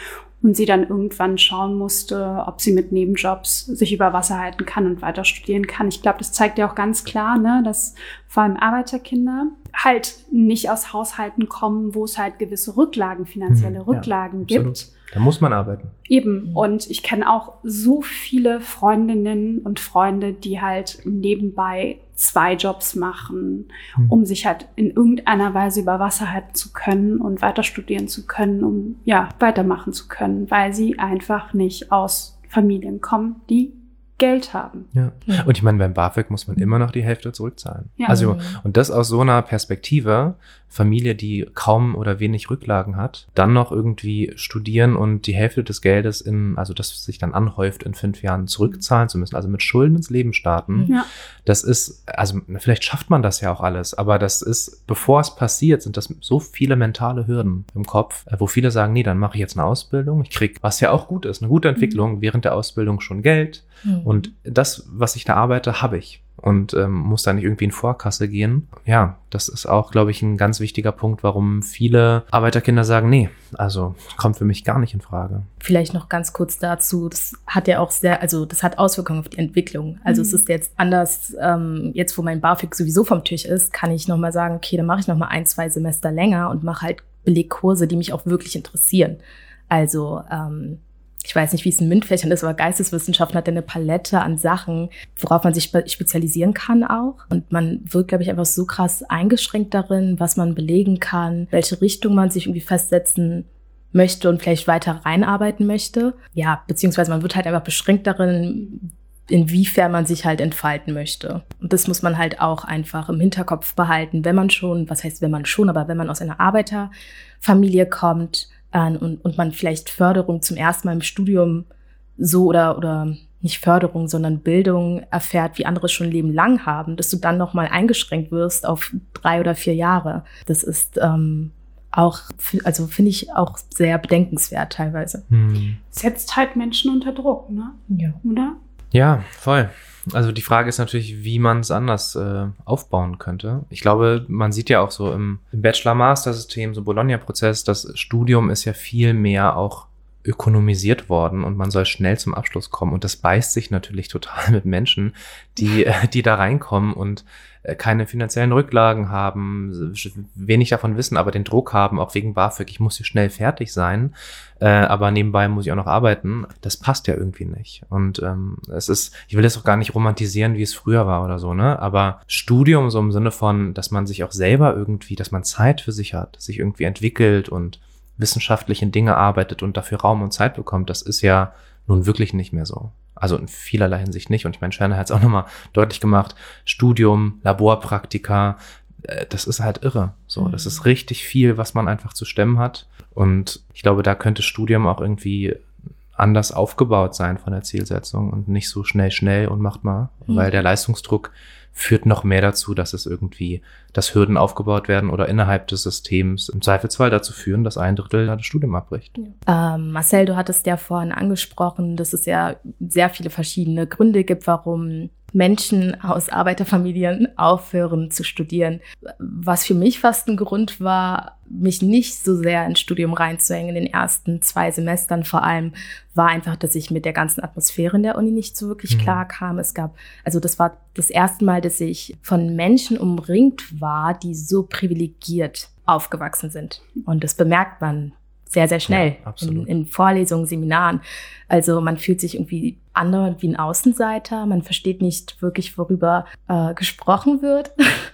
und sie dann irgendwann schauen musste, ob sie mit Nebenjobs sich über Wasser halten kann und weiter studieren kann. Ich glaube, das zeigt ja auch ganz klar, ne, dass vor allem Arbeiterkinder halt nicht aus Haushalten kommen, wo es halt gewisse Rücklagen, finanzielle ja, Rücklagen absolut. gibt. Da muss man arbeiten. Eben. Und ich kenne auch so viele Freundinnen und Freunde, die halt nebenbei zwei Jobs machen, mhm. um sich halt in irgendeiner Weise über Wasser halten zu können und weiter studieren zu können, um ja weitermachen zu können, weil sie einfach nicht aus Familien kommen, die Geld haben. Ja. Und ich meine, beim BAföG muss man immer noch die Hälfte zurückzahlen. Ja. Also, und das aus so einer Perspektive, Familie, die kaum oder wenig Rücklagen hat, dann noch irgendwie studieren und die Hälfte des Geldes in, also das sich dann anhäuft, in fünf Jahren zurückzahlen zu müssen, also mit Schulden ins Leben starten. Ja. Das ist, also vielleicht schafft man das ja auch alles, aber das ist, bevor es passiert, sind das so viele mentale Hürden im Kopf, wo viele sagen, nee, dann mache ich jetzt eine Ausbildung, ich krieg, was ja auch gut ist, eine gute Entwicklung, während der Ausbildung schon Geld. Mhm. Und das, was ich da arbeite, habe ich und ähm, muss da nicht irgendwie in Vorkasse gehen. Ja, das ist auch, glaube ich, ein ganz wichtiger Punkt, warum viele Arbeiterkinder sagen, nee, also kommt für mich gar nicht in Frage. Vielleicht noch ganz kurz dazu, das hat ja auch sehr, also das hat Auswirkungen auf die Entwicklung. Also mhm. es ist jetzt anders, ähm, jetzt wo mein BAföG sowieso vom Tisch ist, kann ich nochmal sagen, okay, dann mache ich nochmal ein, zwei Semester länger und mache halt Belegkurse, die mich auch wirklich interessieren. Also, ähm, ich weiß nicht, wie es in MINT-Fächern ist, aber Geisteswissenschaften hat ja eine Palette an Sachen, worauf man sich spe- spezialisieren kann auch. Und man wird, glaube ich, einfach so krass eingeschränkt darin, was man belegen kann, welche Richtung man sich irgendwie festsetzen möchte und vielleicht weiter reinarbeiten möchte. Ja, beziehungsweise man wird halt einfach beschränkt darin, inwiefern man sich halt entfalten möchte. Und das muss man halt auch einfach im Hinterkopf behalten, wenn man schon, was heißt wenn man schon, aber wenn man aus einer Arbeiterfamilie kommt, Und, und man vielleicht Förderung zum ersten Mal im Studium so oder, oder nicht Förderung, sondern Bildung erfährt, wie andere schon ein Leben lang haben, dass du dann nochmal eingeschränkt wirst auf drei oder vier Jahre. Das ist ähm, auch, also finde ich auch sehr bedenkenswert teilweise. Hm. Setzt halt Menschen unter Druck, ne? Ja. Oder? Ja, voll. Also die Frage ist natürlich, wie man es anders äh, aufbauen könnte. Ich glaube, man sieht ja auch so im, im Bachelor-Master-System, so Bologna-Prozess, das Studium ist ja viel mehr auch ökonomisiert worden und man soll schnell zum Abschluss kommen. Und das beißt sich natürlich total mit Menschen, die, äh, die da reinkommen und äh, keine finanziellen Rücklagen haben, wenig davon wissen, aber den Druck haben, auch wegen BAföG, ich muss hier schnell fertig sein, äh, aber nebenbei muss ich auch noch arbeiten. Das passt ja irgendwie nicht. Und ähm, es ist, ich will das auch gar nicht romantisieren, wie es früher war oder so, ne? Aber Studium so im Sinne von, dass man sich auch selber irgendwie, dass man Zeit für sich hat, sich irgendwie entwickelt und wissenschaftlich in Dinge arbeitet und dafür Raum und Zeit bekommt, das ist ja nun wirklich nicht mehr so. Also in vielerlei Hinsicht nicht. Und ich meine, Scherner hat es auch nochmal deutlich gemacht, Studium, Laborpraktika, äh, das ist halt irre. So, mhm. Das ist richtig viel, was man einfach zu stemmen hat. Und ich glaube, da könnte Studium auch irgendwie anders aufgebaut sein von der Zielsetzung und nicht so schnell, schnell und macht mal, mhm. weil der Leistungsdruck führt noch mehr dazu, dass es irgendwie, dass Hürden aufgebaut werden oder innerhalb des Systems im Zweifelsfall dazu führen, dass ein Drittel das Studium abbricht. Ja. Ähm, Marcel, du hattest ja vorhin angesprochen, dass es ja sehr viele verschiedene Gründe gibt, warum Menschen aus Arbeiterfamilien aufhören zu studieren. Was für mich fast ein Grund war, mich nicht so sehr ins Studium reinzuhängen, in den ersten zwei Semestern vor allem, war einfach, dass ich mit der ganzen Atmosphäre in der Uni nicht so wirklich mhm. klar kam. Es gab, also das war das erste Mal, dass ich von Menschen umringt war, die so privilegiert aufgewachsen sind. Und das bemerkt man sehr, sehr schnell ja, in, in Vorlesungen, Seminaren. Also man fühlt sich irgendwie andauernd wie ein Außenseiter. Man versteht nicht wirklich, worüber äh, gesprochen wird.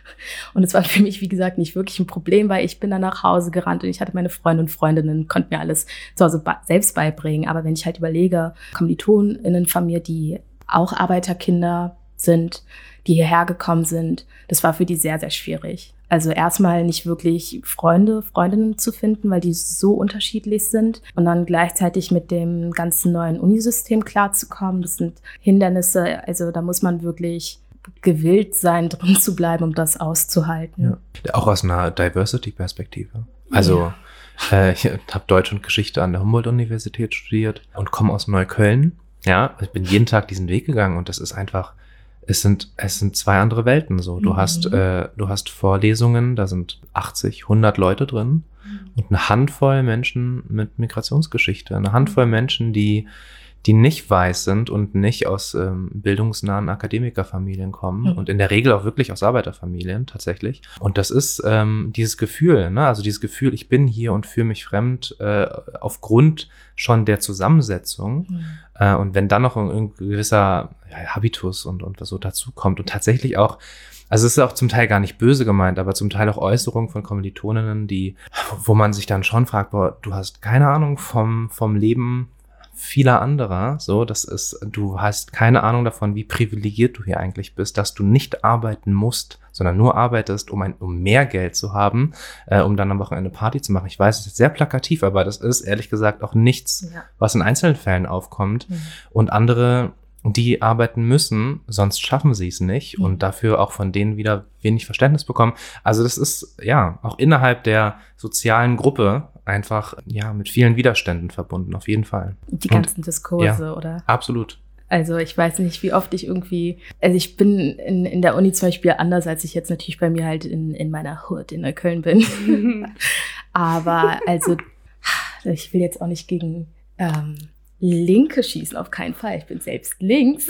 Und es war für mich, wie gesagt, nicht wirklich ein Problem, weil ich bin dann nach Hause gerannt und ich hatte meine Freunde und Freundinnen, konnten mir alles zu Hause ba- selbst beibringen. Aber wenn ich halt überlege, KommilitonInnen von mir, die auch Arbeiterkinder sind, die hierher gekommen sind, das war für die sehr, sehr schwierig. Also erstmal nicht wirklich Freunde, Freundinnen zu finden, weil die so unterschiedlich sind. Und dann gleichzeitig mit dem ganzen neuen Unisystem klarzukommen. Das sind Hindernisse, also da muss man wirklich gewillt sein, drin zu bleiben, um das auszuhalten. Ja. Auch aus einer Diversity-Perspektive. Also ja. äh, ich habe Deutsch und Geschichte an der Humboldt-Universität studiert und komme aus Neukölln. Ja, ich bin jeden Tag diesen Weg gegangen und das ist einfach, es sind, es sind zwei andere Welten so. Du mhm. hast, äh, du hast Vorlesungen, da sind achtzig, hundert Leute drin und eine Handvoll Menschen mit Migrationsgeschichte, eine Handvoll Menschen, die die nicht weiß sind und nicht aus ähm, bildungsnahen Akademikerfamilien kommen mhm. und in der Regel auch wirklich aus Arbeiterfamilien tatsächlich. Und das ist ähm, dieses Gefühl, ne? Also dieses Gefühl, ich bin hier und fühle mich fremd äh, aufgrund schon der Zusammensetzung. Mhm. Äh, und wenn dann noch ein, ein gewisser ja, Habitus und, und was so dazu kommt und tatsächlich auch, also es ist auch zum Teil gar nicht böse gemeint, aber zum Teil auch Äußerungen von Kommilitoninnen, die, wo man sich dann schon fragt, boah, du hast keine Ahnung vom, vom Leben vieler anderer, so, das ist, du hast keine Ahnung davon, wie privilegiert du hier eigentlich bist, dass du nicht arbeiten musst, sondern nur arbeitest, um ein, um mehr Geld zu haben, äh, um dann am Wochenende Party zu machen. Ich weiß, es ist sehr plakativ, aber das ist ehrlich gesagt auch nichts, ja. was in einzelnen Fällen aufkommt. Mhm. Und andere, die arbeiten müssen, sonst schaffen sie es nicht mhm. und dafür auch von denen wieder wenig Verständnis bekommen. Also das ist, ja, auch innerhalb der sozialen Gruppe einfach, ja, mit vielen Widerständen verbunden, auf jeden Fall. Die ganzen und, Diskurse, ja, oder? Absolut. Also ich weiß nicht, wie oft ich irgendwie, also ich bin in, in der Uni zum Beispiel anders, als ich jetzt natürlich bei mir halt in, in meiner Hood in Neukölln bin. Aber also, ich will jetzt auch nicht gegen ähm, Linke schießen, auf keinen Fall. Ich bin selbst links.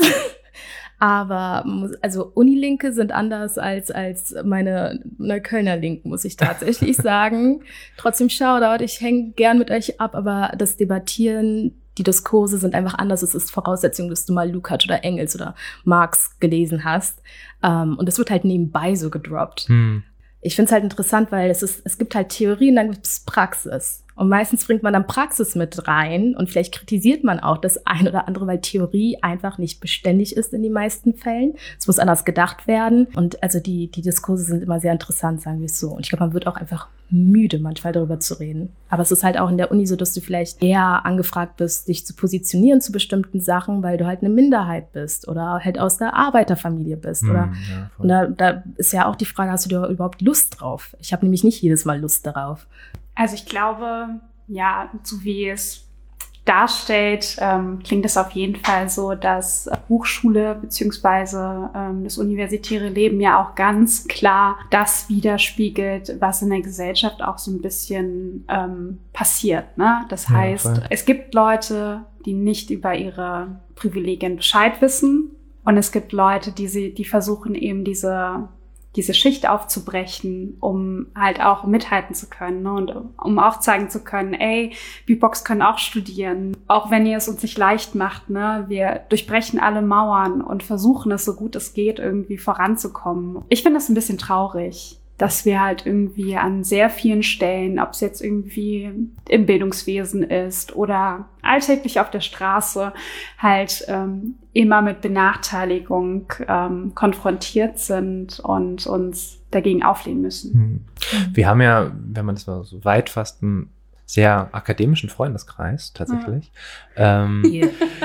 Aber also Unilinke sind anders als als meine Neuköllner Linken, muss ich tatsächlich sagen. Trotzdem Shoutout, ich hänge gern mit euch ab, aber das Debattieren, die Diskurse sind einfach anders. Es ist Voraussetzung, dass du mal Lukács oder Engels oder Marx gelesen hast. Um, und das wird halt nebenbei so gedroppt. Hm. Ich finde es halt interessant, weil es ist, es gibt halt Theorie und dann gibt es Praxis. Und meistens bringt man dann Praxis mit rein und vielleicht kritisiert man auch das ein oder andere, weil Theorie einfach nicht beständig ist in den meisten Fällen. Es muss anders gedacht werden. Und also die, die Diskurse sind immer sehr interessant, sagen wir es so. Und ich glaube, man wird auch einfach müde, manchmal darüber zu reden. Aber es ist halt auch in der Uni so, dass du vielleicht eher angefragt bist, dich zu positionieren zu bestimmten Sachen, weil du halt eine Minderheit bist oder halt aus der Arbeiterfamilie bist. Hm, oder ja, und da, da ist ja auch die Frage, hast du da überhaupt Lust drauf? Ich habe nämlich nicht jedes Mal Lust darauf. Also ich glaube, ja, so wie es darstellt, ähm, klingt es auf jeden Fall so, dass Hochschule beziehungsweise ähm, das universitäre Leben ja auch ganz klar das widerspiegelt, was in der Gesellschaft auch so ein bisschen ähm, passiert, ne? Das ja, heißt, voll. Es gibt Leute, die nicht über ihre Privilegien Bescheid wissen und es gibt Leute, die sie, die versuchen eben diese diese Schicht aufzubrechen, um halt auch mithalten zu können, ne? Und um auch zeigen zu können, ey, B I P O Cs können auch studieren, auch wenn ihr es uns nicht leicht macht, ne? Wir durchbrechen alle Mauern und versuchen es so gut es geht irgendwie voranzukommen. Ich finde das ein bisschen traurig, dass wir halt irgendwie an sehr vielen Stellen, ob es jetzt irgendwie im Bildungswesen ist oder alltäglich auf der Straße, halt ähm, immer mit Benachteiligung ähm, konfrontiert sind und uns dagegen auflehnen müssen. Wir haben ja, wenn man das mal so weit fasst, einen sehr akademischen Freundeskreis tatsächlich. Ja. Ähm, yeah.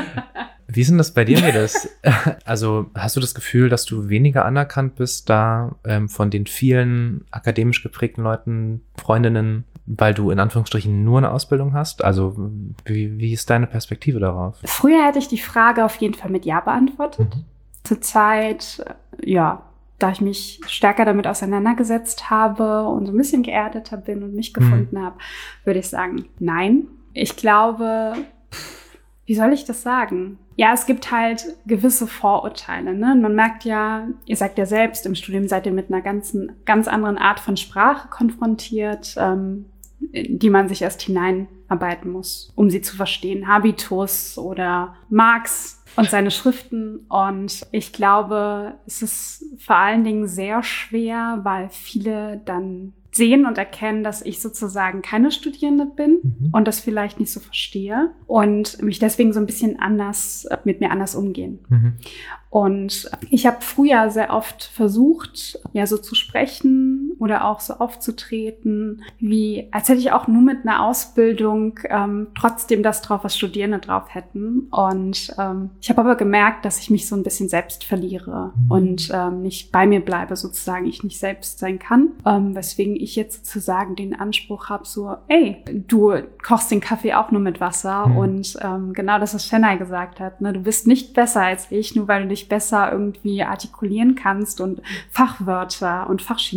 Wie ist denn das bei dir, Mädels? Also hast du das Gefühl, dass du weniger anerkannt bist da ähm, von den vielen akademisch geprägten Leuten, Freundinnen, weil du in Anführungsstrichen nur eine Ausbildung hast? Also wie, wie ist deine Perspektive darauf? Früher hätte ich die Frage auf jeden Fall mit Ja beantwortet. Mhm. Zurzeit, ja, da ich mich stärker damit auseinandergesetzt habe und so ein bisschen geerdeter bin und mich gefunden mhm. habe, würde ich sagen, nein. Ich glaube, wie soll ich das sagen? Ja, es gibt halt gewisse Vorurteile, ne? Man merkt ja, ihr sagt ja selbst, im Studium seid ihr mit einer ganzen, ganz anderen Art von Sprache konfrontiert, ähm, die man sich erst hineinarbeiten muss, um sie zu verstehen. Habitus oder Marx und seine Schriften. Und ich glaube, es ist vor allen Dingen sehr schwer, weil viele dann sehen und erkennen, dass ich sozusagen keine Studierende bin mhm. und das vielleicht nicht so verstehe und mich deswegen so ein bisschen anders, mit mir anders umgehen. Mhm. Und ich habe früher sehr oft versucht, ja, so zu sprechen oder auch so aufzutreten, wie als hätte ich auch nur mit einer Ausbildung ähm, trotzdem das drauf, was Studierende drauf hätten. Und ähm, ich habe aber gemerkt, dass ich mich so ein bisschen selbst verliere mhm. und ähm, nicht bei mir bleibe, sozusagen, ich nicht selbst sein kann. Ähm, weswegen ich jetzt sozusagen den Anspruch habe, so, ey, du kochst den Kaffee auch nur mit Wasser. Mhm. Und ähm, genau das, was Fenner gesagt hat, ne? Du bist nicht besser als ich, nur weil du dich besser irgendwie artikulieren kannst und Fachwörter und Fachchinesisch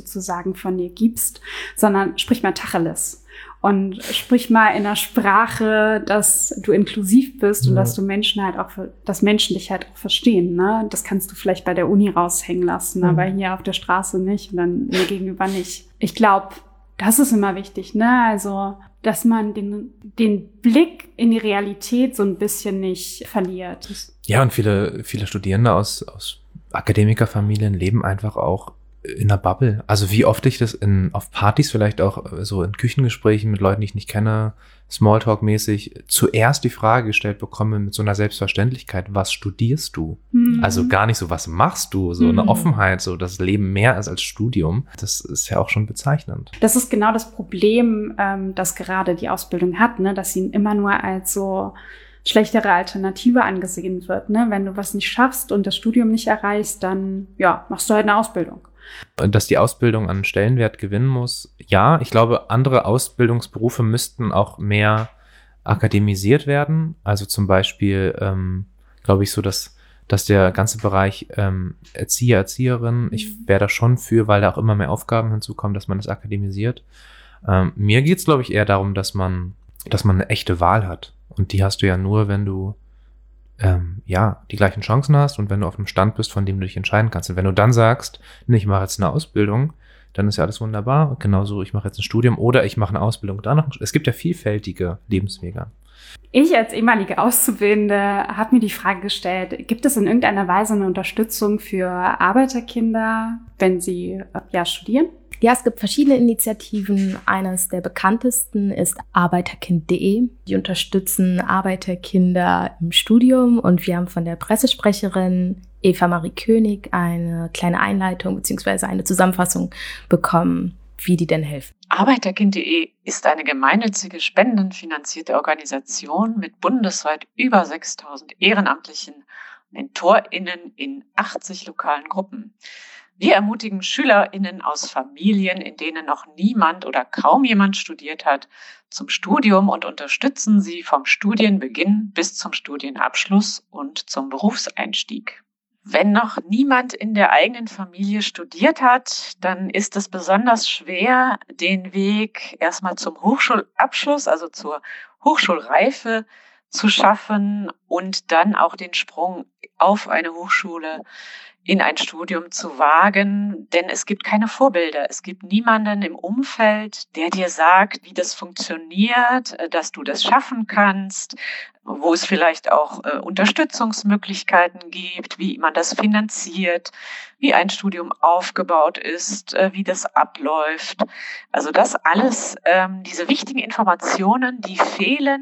sozusagen von dir gibst, sondern sprich mal Tacheles. Und sprich mal in einer Sprache, dass du inklusiv bist und ja. dass du Menschen halt auch, dass Menschen dich halt auch verstehen, ne? Das kannst du vielleicht bei der Uni raushängen lassen, mhm. aber hier auf der Straße nicht und dann mir gegenüber nicht. Ich glaube, das ist immer wichtig, ne? Also, dass man den, den Blick in die Realität so ein bisschen nicht verliert. Ja, und viele, viele Studierende aus, aus Akademikerfamilien leben einfach auch in einer Bubble. Also wie oft ich das in, auf Partys vielleicht auch so in Küchengesprächen mit Leuten, die ich nicht kenne, Smalltalk-mäßig, zuerst die Frage gestellt bekomme mit so einer Selbstverständlichkeit, was studierst du? Mhm. Also gar nicht so, was machst du? So mhm. eine Offenheit, so das Leben mehr als als Studium. Das ist ja auch schon bezeichnend. Das ist genau das Problem, ähm, das gerade die Ausbildung hat, ne? Dass sie immer nur als so schlechtere Alternative angesehen wird, ne? Wenn du was nicht schaffst und das Studium nicht erreichst, dann ja, machst du halt eine Ausbildung. Dass die Ausbildung an Stellenwert gewinnen muss, ja. Ich glaube, andere Ausbildungsberufe müssten auch mehr akademisiert werden. Also zum Beispiel, ähm, glaube ich so, dass, dass der ganze Bereich ähm, Erzieher, Erzieherin, ich wäre da schon für, weil da auch immer mehr Aufgaben hinzukommen, dass man das akademisiert. Ähm, mir geht es, glaube ich, eher darum, dass man, dass man eine echte Wahl hat. Und die hast du ja nur, wenn du Ähm, ja, die gleichen Chancen hast und wenn du auf einem Stand bist, von dem du dich entscheiden kannst. Und wenn du dann sagst, nee, ich mache jetzt eine Ausbildung, dann ist ja alles wunderbar. Genauso, ich mache jetzt ein Studium oder ich mache eine Ausbildung. Danach, es gibt ja vielfältige Lebenswege. Ich als ehemalige Auszubildende habe mir die Frage gestellt, gibt es in irgendeiner Weise eine Unterstützung für Arbeiterkinder, wenn sie ja studieren? Ja, es gibt verschiedene Initiativen. Eines der bekanntesten ist Arbeiterkind punkt de. Die unterstützen Arbeiterkinder im Studium und wir haben von der Pressesprecherin Eva Marie König eine kleine Einleitung bzw. eine Zusammenfassung bekommen, wie die denn helfen. Arbeiterkind punkt de ist eine gemeinnützige, spendenfinanzierte Organisation mit bundesweit über sechstausend ehrenamtlichen MentorInnen in achtzig lokalen Gruppen. Wir ermutigen SchülerInnen aus Familien, in denen noch niemand oder kaum jemand studiert hat, zum Studium und unterstützen sie vom Studienbeginn bis zum Studienabschluss und zum Berufseinstieg. Wenn noch niemand in der eigenen Familie studiert hat, dann ist es besonders schwer, den Weg erstmal zum Hochschulabschluss, also zur Hochschulreife zu schaffen und dann auch den Sprung auf eine Hochschule in ein Studium zu wagen, denn es gibt keine Vorbilder. Es gibt niemanden im Umfeld, der dir sagt, wie das funktioniert, dass du das schaffen kannst, wo es vielleicht auch äh, Unterstützungsmöglichkeiten gibt, wie man das finanziert, wie ein Studium aufgebaut ist, äh, wie das abläuft. Also das alles, ähm, diese wichtigen Informationen, die fehlen.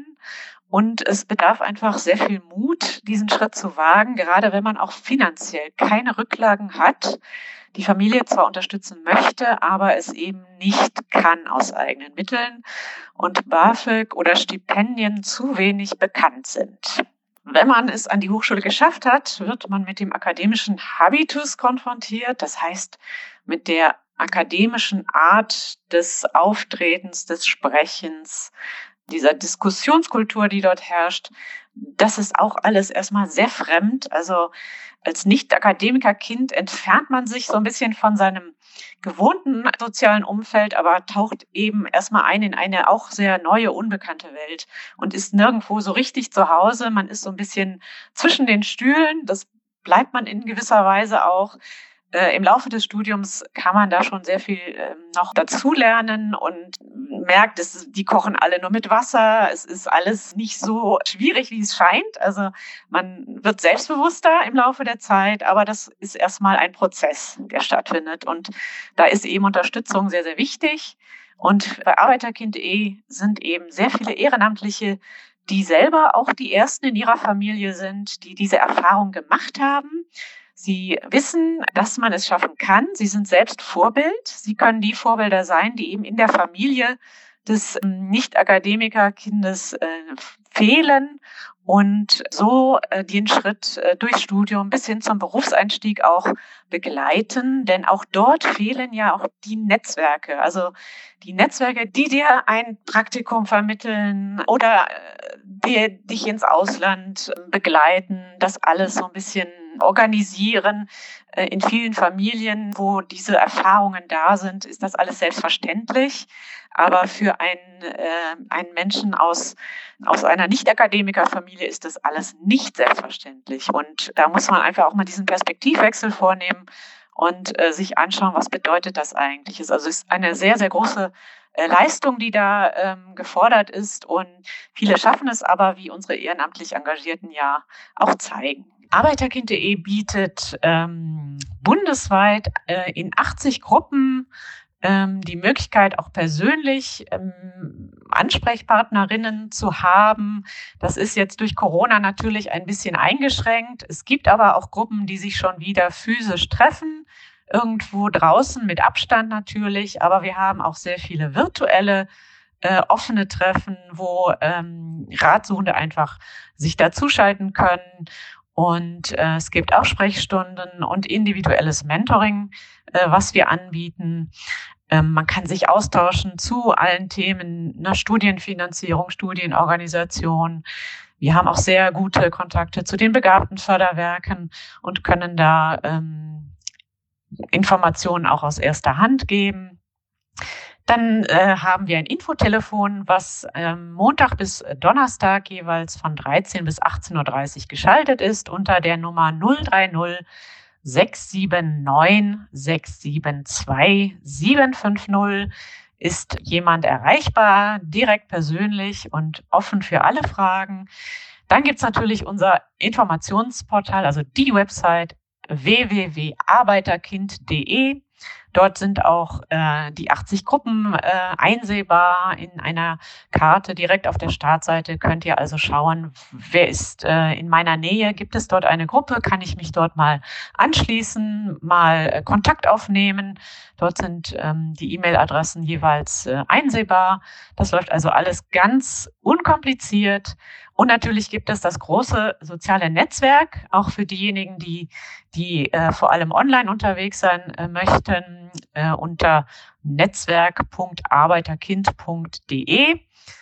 Und es bedarf einfach sehr viel Mut, diesen Schritt zu wagen, gerade wenn man auch finanziell keine Rücklagen hat, die Familie zwar unterstützen möchte, aber es eben nicht kann aus eigenen Mitteln und BAföG oder Stipendien zu wenig bekannt sind. Wenn man es an die Hochschule geschafft hat, wird man mit dem akademischen Habitus konfrontiert, das heißt mit der akademischen Art des Auftretens, des Sprechens, dieser Diskussionskultur, die dort herrscht. Das ist auch alles erstmal sehr fremd. Also als Nicht-Akademiker-Kind entfernt man sich so ein bisschen von seinem gewohnten sozialen Umfeld, aber taucht eben erstmal ein in eine auch sehr neue, unbekannte Welt und ist nirgendwo so richtig zu Hause. Man ist so ein bisschen zwischen den Stühlen. Das bleibt man in gewisser Weise auch. Äh, Im Laufe des Studiums kann man da schon sehr viel äh, noch dazulernen und merkt, dass die kochen alle nur mit Wasser. Es ist alles nicht so schwierig, wie es scheint. Also man wird selbstbewusster im Laufe der Zeit, aber das ist erstmal ein Prozess, der stattfindet. Und da ist eben Unterstützung sehr, sehr wichtig. Und bei Arbeiterkind punkt de sind eben sehr viele Ehrenamtliche, die selber auch die Ersten in ihrer Familie sind, die diese Erfahrung gemacht haben. Sie wissen, dass man es schaffen kann. Sie sind selbst Vorbild. Sie können die Vorbilder sein, die eben in der Familie des Nicht-Akademiker-Kindes äh, fehlen und so äh, den Schritt äh, durchs Studium bis hin zum Berufseinstieg auch begleiten. Denn auch dort fehlen ja auch die Netzwerke. Also die Netzwerke, die dir ein Praktikum vermitteln oder äh, die dich ins Ausland begleiten, das alles so ein bisschen organisieren. In vielen Familien, wo diese Erfahrungen da sind, ist das alles selbstverständlich. Aber für einen, äh, einen Menschen aus, aus einer Nicht-Akademiker-Familie ist das alles nicht selbstverständlich. Und da muss man einfach auch mal diesen Perspektivwechsel vornehmen und äh, sich anschauen, was bedeutet das eigentlich. Also es ist eine sehr, sehr große äh, Leistung, die da ähm, gefordert ist. Und viele schaffen es aber, wie unsere ehrenamtlich Engagierten ja auch zeigen. Arbeiterkind punkt de bietet ähm, bundesweit äh, in achtzig Gruppen ähm, die Möglichkeit, auch persönlich ähm, Ansprechpartnerinnen zu haben. Das ist jetzt durch Corona natürlich ein bisschen eingeschränkt. Es gibt aber auch Gruppen, die sich schon wieder physisch treffen, irgendwo draußen mit Abstand natürlich. Aber wir haben auch sehr viele virtuelle äh, offene Treffen, wo ähm, Ratsuchende einfach sich dazuschalten können. Und äh, es gibt auch Sprechstunden und individuelles Mentoring, äh, was wir anbieten. Ähm, man kann sich austauschen zu allen Themen, ne, Studienfinanzierung, Studienorganisation. Wir haben auch sehr gute Kontakte zu den Begabtenförderwerken und können da ähm, Informationen auch aus erster Hand geben. Dann äh, haben wir ein Infotelefon, was ähm, Montag bis Donnerstag jeweils von dreizehn bis achtzehn Uhr dreißig geschaltet ist unter der Nummer null drei null sechs sieben neun sechs sieben zwei sieben fünf null. Ist jemand erreichbar, direkt persönlich und offen für alle Fragen. Dann gibt's natürlich unser Informationsportal, also die Website w w w punkt arbeiterkind punkt de. Dort sind auch äh, die achtzig Gruppen äh, einsehbar in einer Karte. Direkt auf der Startseite könnt ihr also schauen, wer ist äh, in meiner Nähe. Gibt es dort eine Gruppe? Kann ich mich dort mal anschließen, mal äh, Kontakt aufnehmen? Dort sind ähm, die E-Mail-Adressen jeweils äh, einsehbar. Das läuft also alles ganz unkompliziert. Und natürlich gibt es das große soziale Netzwerk, auch für diejenigen, die, die äh, vor allem online unterwegs sein äh, möchten, äh, unter netzwerk punkt arbeiterkind punkt de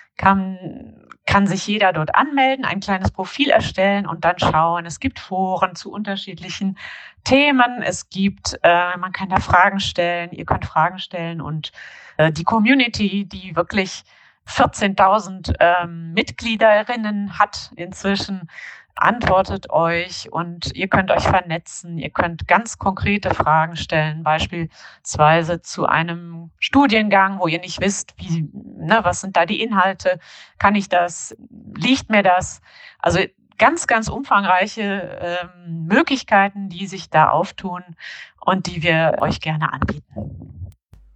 kann, kann sich jeder dort anmelden, ein kleines Profil erstellen und dann schauen. Es gibt Foren zu unterschiedlichen Themen. Es gibt, äh, man kann da Fragen stellen, ihr könnt Fragen stellen und äh, die Community, die wirklich vierzehntausend ähm, Mitgliederinnen hat inzwischen, antwortet euch und ihr könnt euch vernetzen. Ihr könnt ganz konkrete Fragen stellen, beispielsweise zu einem Studiengang, wo ihr nicht wisst, wie, ne, was sind da die Inhalte, kann ich das, liegt mir das? Also ganz, ganz umfangreiche ähm, Möglichkeiten, die sich da auftun und die wir euch gerne anbieten.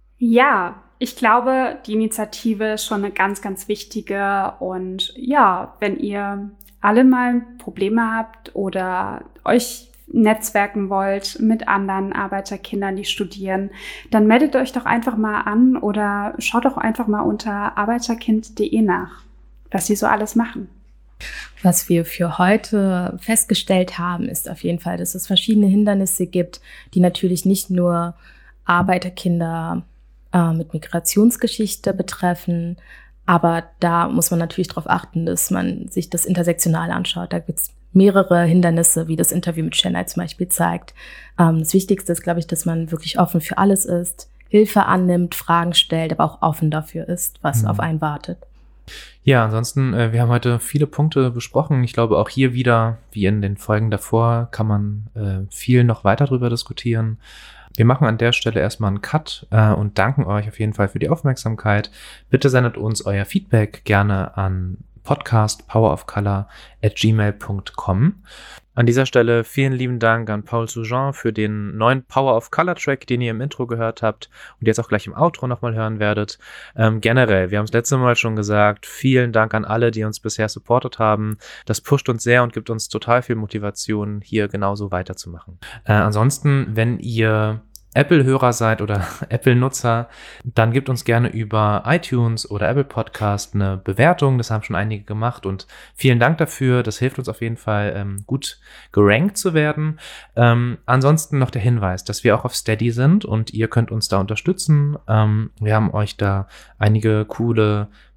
Ja, ich glaube, die Initiative ist schon eine ganz, ganz wichtige. Und ja, wenn ihr alle mal Probleme habt oder euch netzwerken wollt mit anderen Arbeiterkindern, die studieren, dann meldet euch doch einfach mal an oder schaut doch einfach mal unter arbeiterkind punkt de nach, was sie so alles machen. Was wir für heute festgestellt haben, ist auf jeden Fall, dass es verschiedene Hindernisse gibt, die natürlich nicht nur Arbeiterkinder äh, mit Migrationsgeschichte betreffen, aber da muss man natürlich darauf achten, dass man sich das intersektional anschaut. Da gibt es mehrere Hindernisse, wie das Interview mit Chennai zum Beispiel zeigt. Ähm, das Wichtigste ist, glaube ich, dass man wirklich offen für alles ist, Hilfe annimmt, Fragen stellt, aber auch offen dafür ist, was mhm. auf einen wartet. Ja, ansonsten, äh, wir haben heute viele Punkte besprochen. Ich glaube, auch hier wieder, wie in den Folgen davor, kann man äh, viel noch weiter drüber diskutieren. Wir machen an der Stelle erstmal einen Cut äh, und danken euch auf jeden Fall für die Aufmerksamkeit. Bitte sendet uns euer Feedback gerne an podcast power of color at gmail punkt com. An dieser Stelle vielen lieben Dank an Paul Soujean für den neuen Power of Color Track, den ihr im Intro gehört habt und jetzt auch gleich im Outro nochmal hören werdet. Ähm, generell, wir haben es letzte Mal schon gesagt, vielen Dank an alle, die uns bisher supportet haben. Das pusht uns sehr und gibt uns total viel Motivation, hier genauso weiterzumachen. Äh, ansonsten, wenn ihr Apple-Hörer seid oder Apple-Nutzer, dann gebt uns gerne über iTunes oder Apple Podcast eine Bewertung. Das haben schon einige gemacht und vielen Dank dafür. Das hilft uns auf jeden Fall, ähm, gut gerankt zu werden. Ähm, ansonsten noch der Hinweis, dass wir auch auf Steady sind und ihr könnt uns da unterstützen. Ähm, wir haben euch da einige coole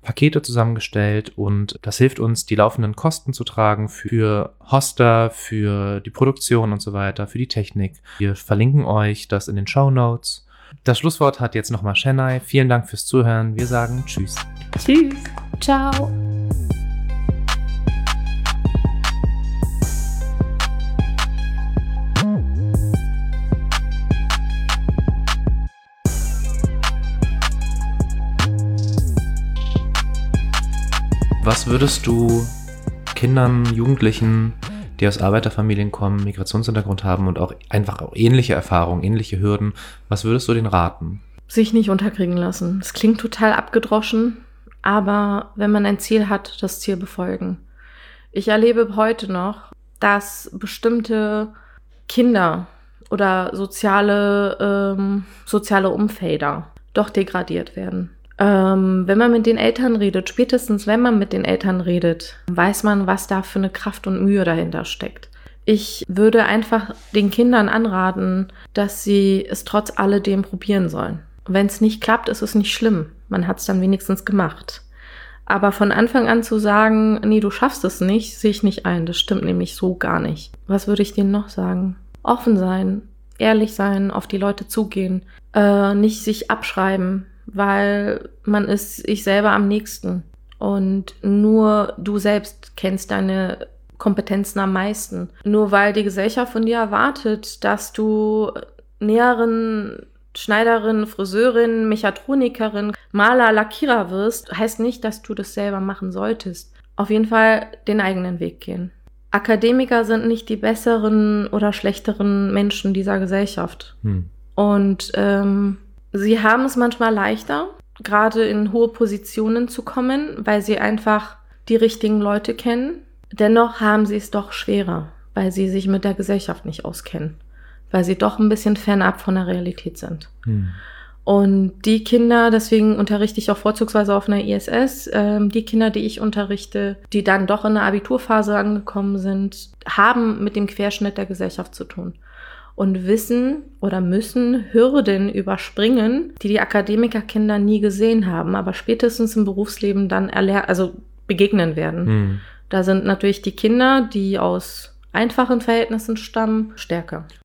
Pakete zusammengestellt und das hilft uns, die laufenden Kosten zu tragen für Hoster, für die Produktion und so weiter, für die Technik. Wir verlinken euch das in den Shownotes. Das Schlusswort hat jetzt nochmal Chennai. Vielen Dank fürs Zuhören. Wir sagen Tschüss. Tschüss. Ciao. Was würdest du Kindern, Jugendlichen, die aus Arbeiterfamilien kommen, Migrationshintergrund haben und auch einfach auch ähnliche Erfahrungen, ähnliche Hürden, was würdest du denen raten? Sich nicht unterkriegen lassen. Es klingt total abgedroschen, aber wenn man ein Ziel hat, das Ziel befolgen. Ich erlebe heute noch, dass bestimmte Kinder oder soziale, ähm, soziale Umfelder doch degradiert werden. Ähm, wenn man mit den Eltern redet, spätestens wenn man mit den Eltern redet, weiß man, was da für eine Kraft und Mühe dahinter steckt. Ich würde einfach den Kindern anraten, dass sie es trotz alledem probieren sollen. Wenn es nicht klappt, ist es nicht schlimm. Man hat es dann wenigstens gemacht. Aber von Anfang an zu sagen, nee, du schaffst es nicht, sehe ich nicht ein. Das stimmt nämlich so gar nicht. Was würde ich denen noch sagen? Offen sein, ehrlich sein, auf die Leute zugehen, äh, nicht sich abschreiben, weil man ist sich selber am nächsten. Und nur du selbst kennst deine Kompetenzen am meisten. Nur weil die Gesellschaft von dir erwartet, dass du Näherin, Schneiderin, Friseurin, Mechatronikerin, Maler, Lackierer wirst, heißt nicht, dass du das selber machen solltest. Auf jeden Fall den eigenen Weg gehen. Akademiker sind nicht die besseren oder schlechteren Menschen dieser Gesellschaft. Hm. Und ähm, sie haben es manchmal leichter, gerade in hohe Positionen zu kommen, weil sie einfach die richtigen Leute kennen. Dennoch haben sie es doch schwerer, weil sie sich mit der Gesellschaft nicht auskennen, weil sie doch ein bisschen fernab von der Realität sind. Hm. Und die Kinder, deswegen unterrichte ich auch vorzugsweise auf einer I S S, ähm, die Kinder, die ich unterrichte, die dann doch in der Abiturphase angekommen sind, haben mit dem Querschnitt der Gesellschaft zu tun. Und wissen oder müssen Hürden überspringen, die die Akademikerkinder nie gesehen haben, aber spätestens im Berufsleben dann erler- also begegnen werden. Hm. Da sind natürlich die Kinder, die aus einfachen Verhältnissen stammen, stärker.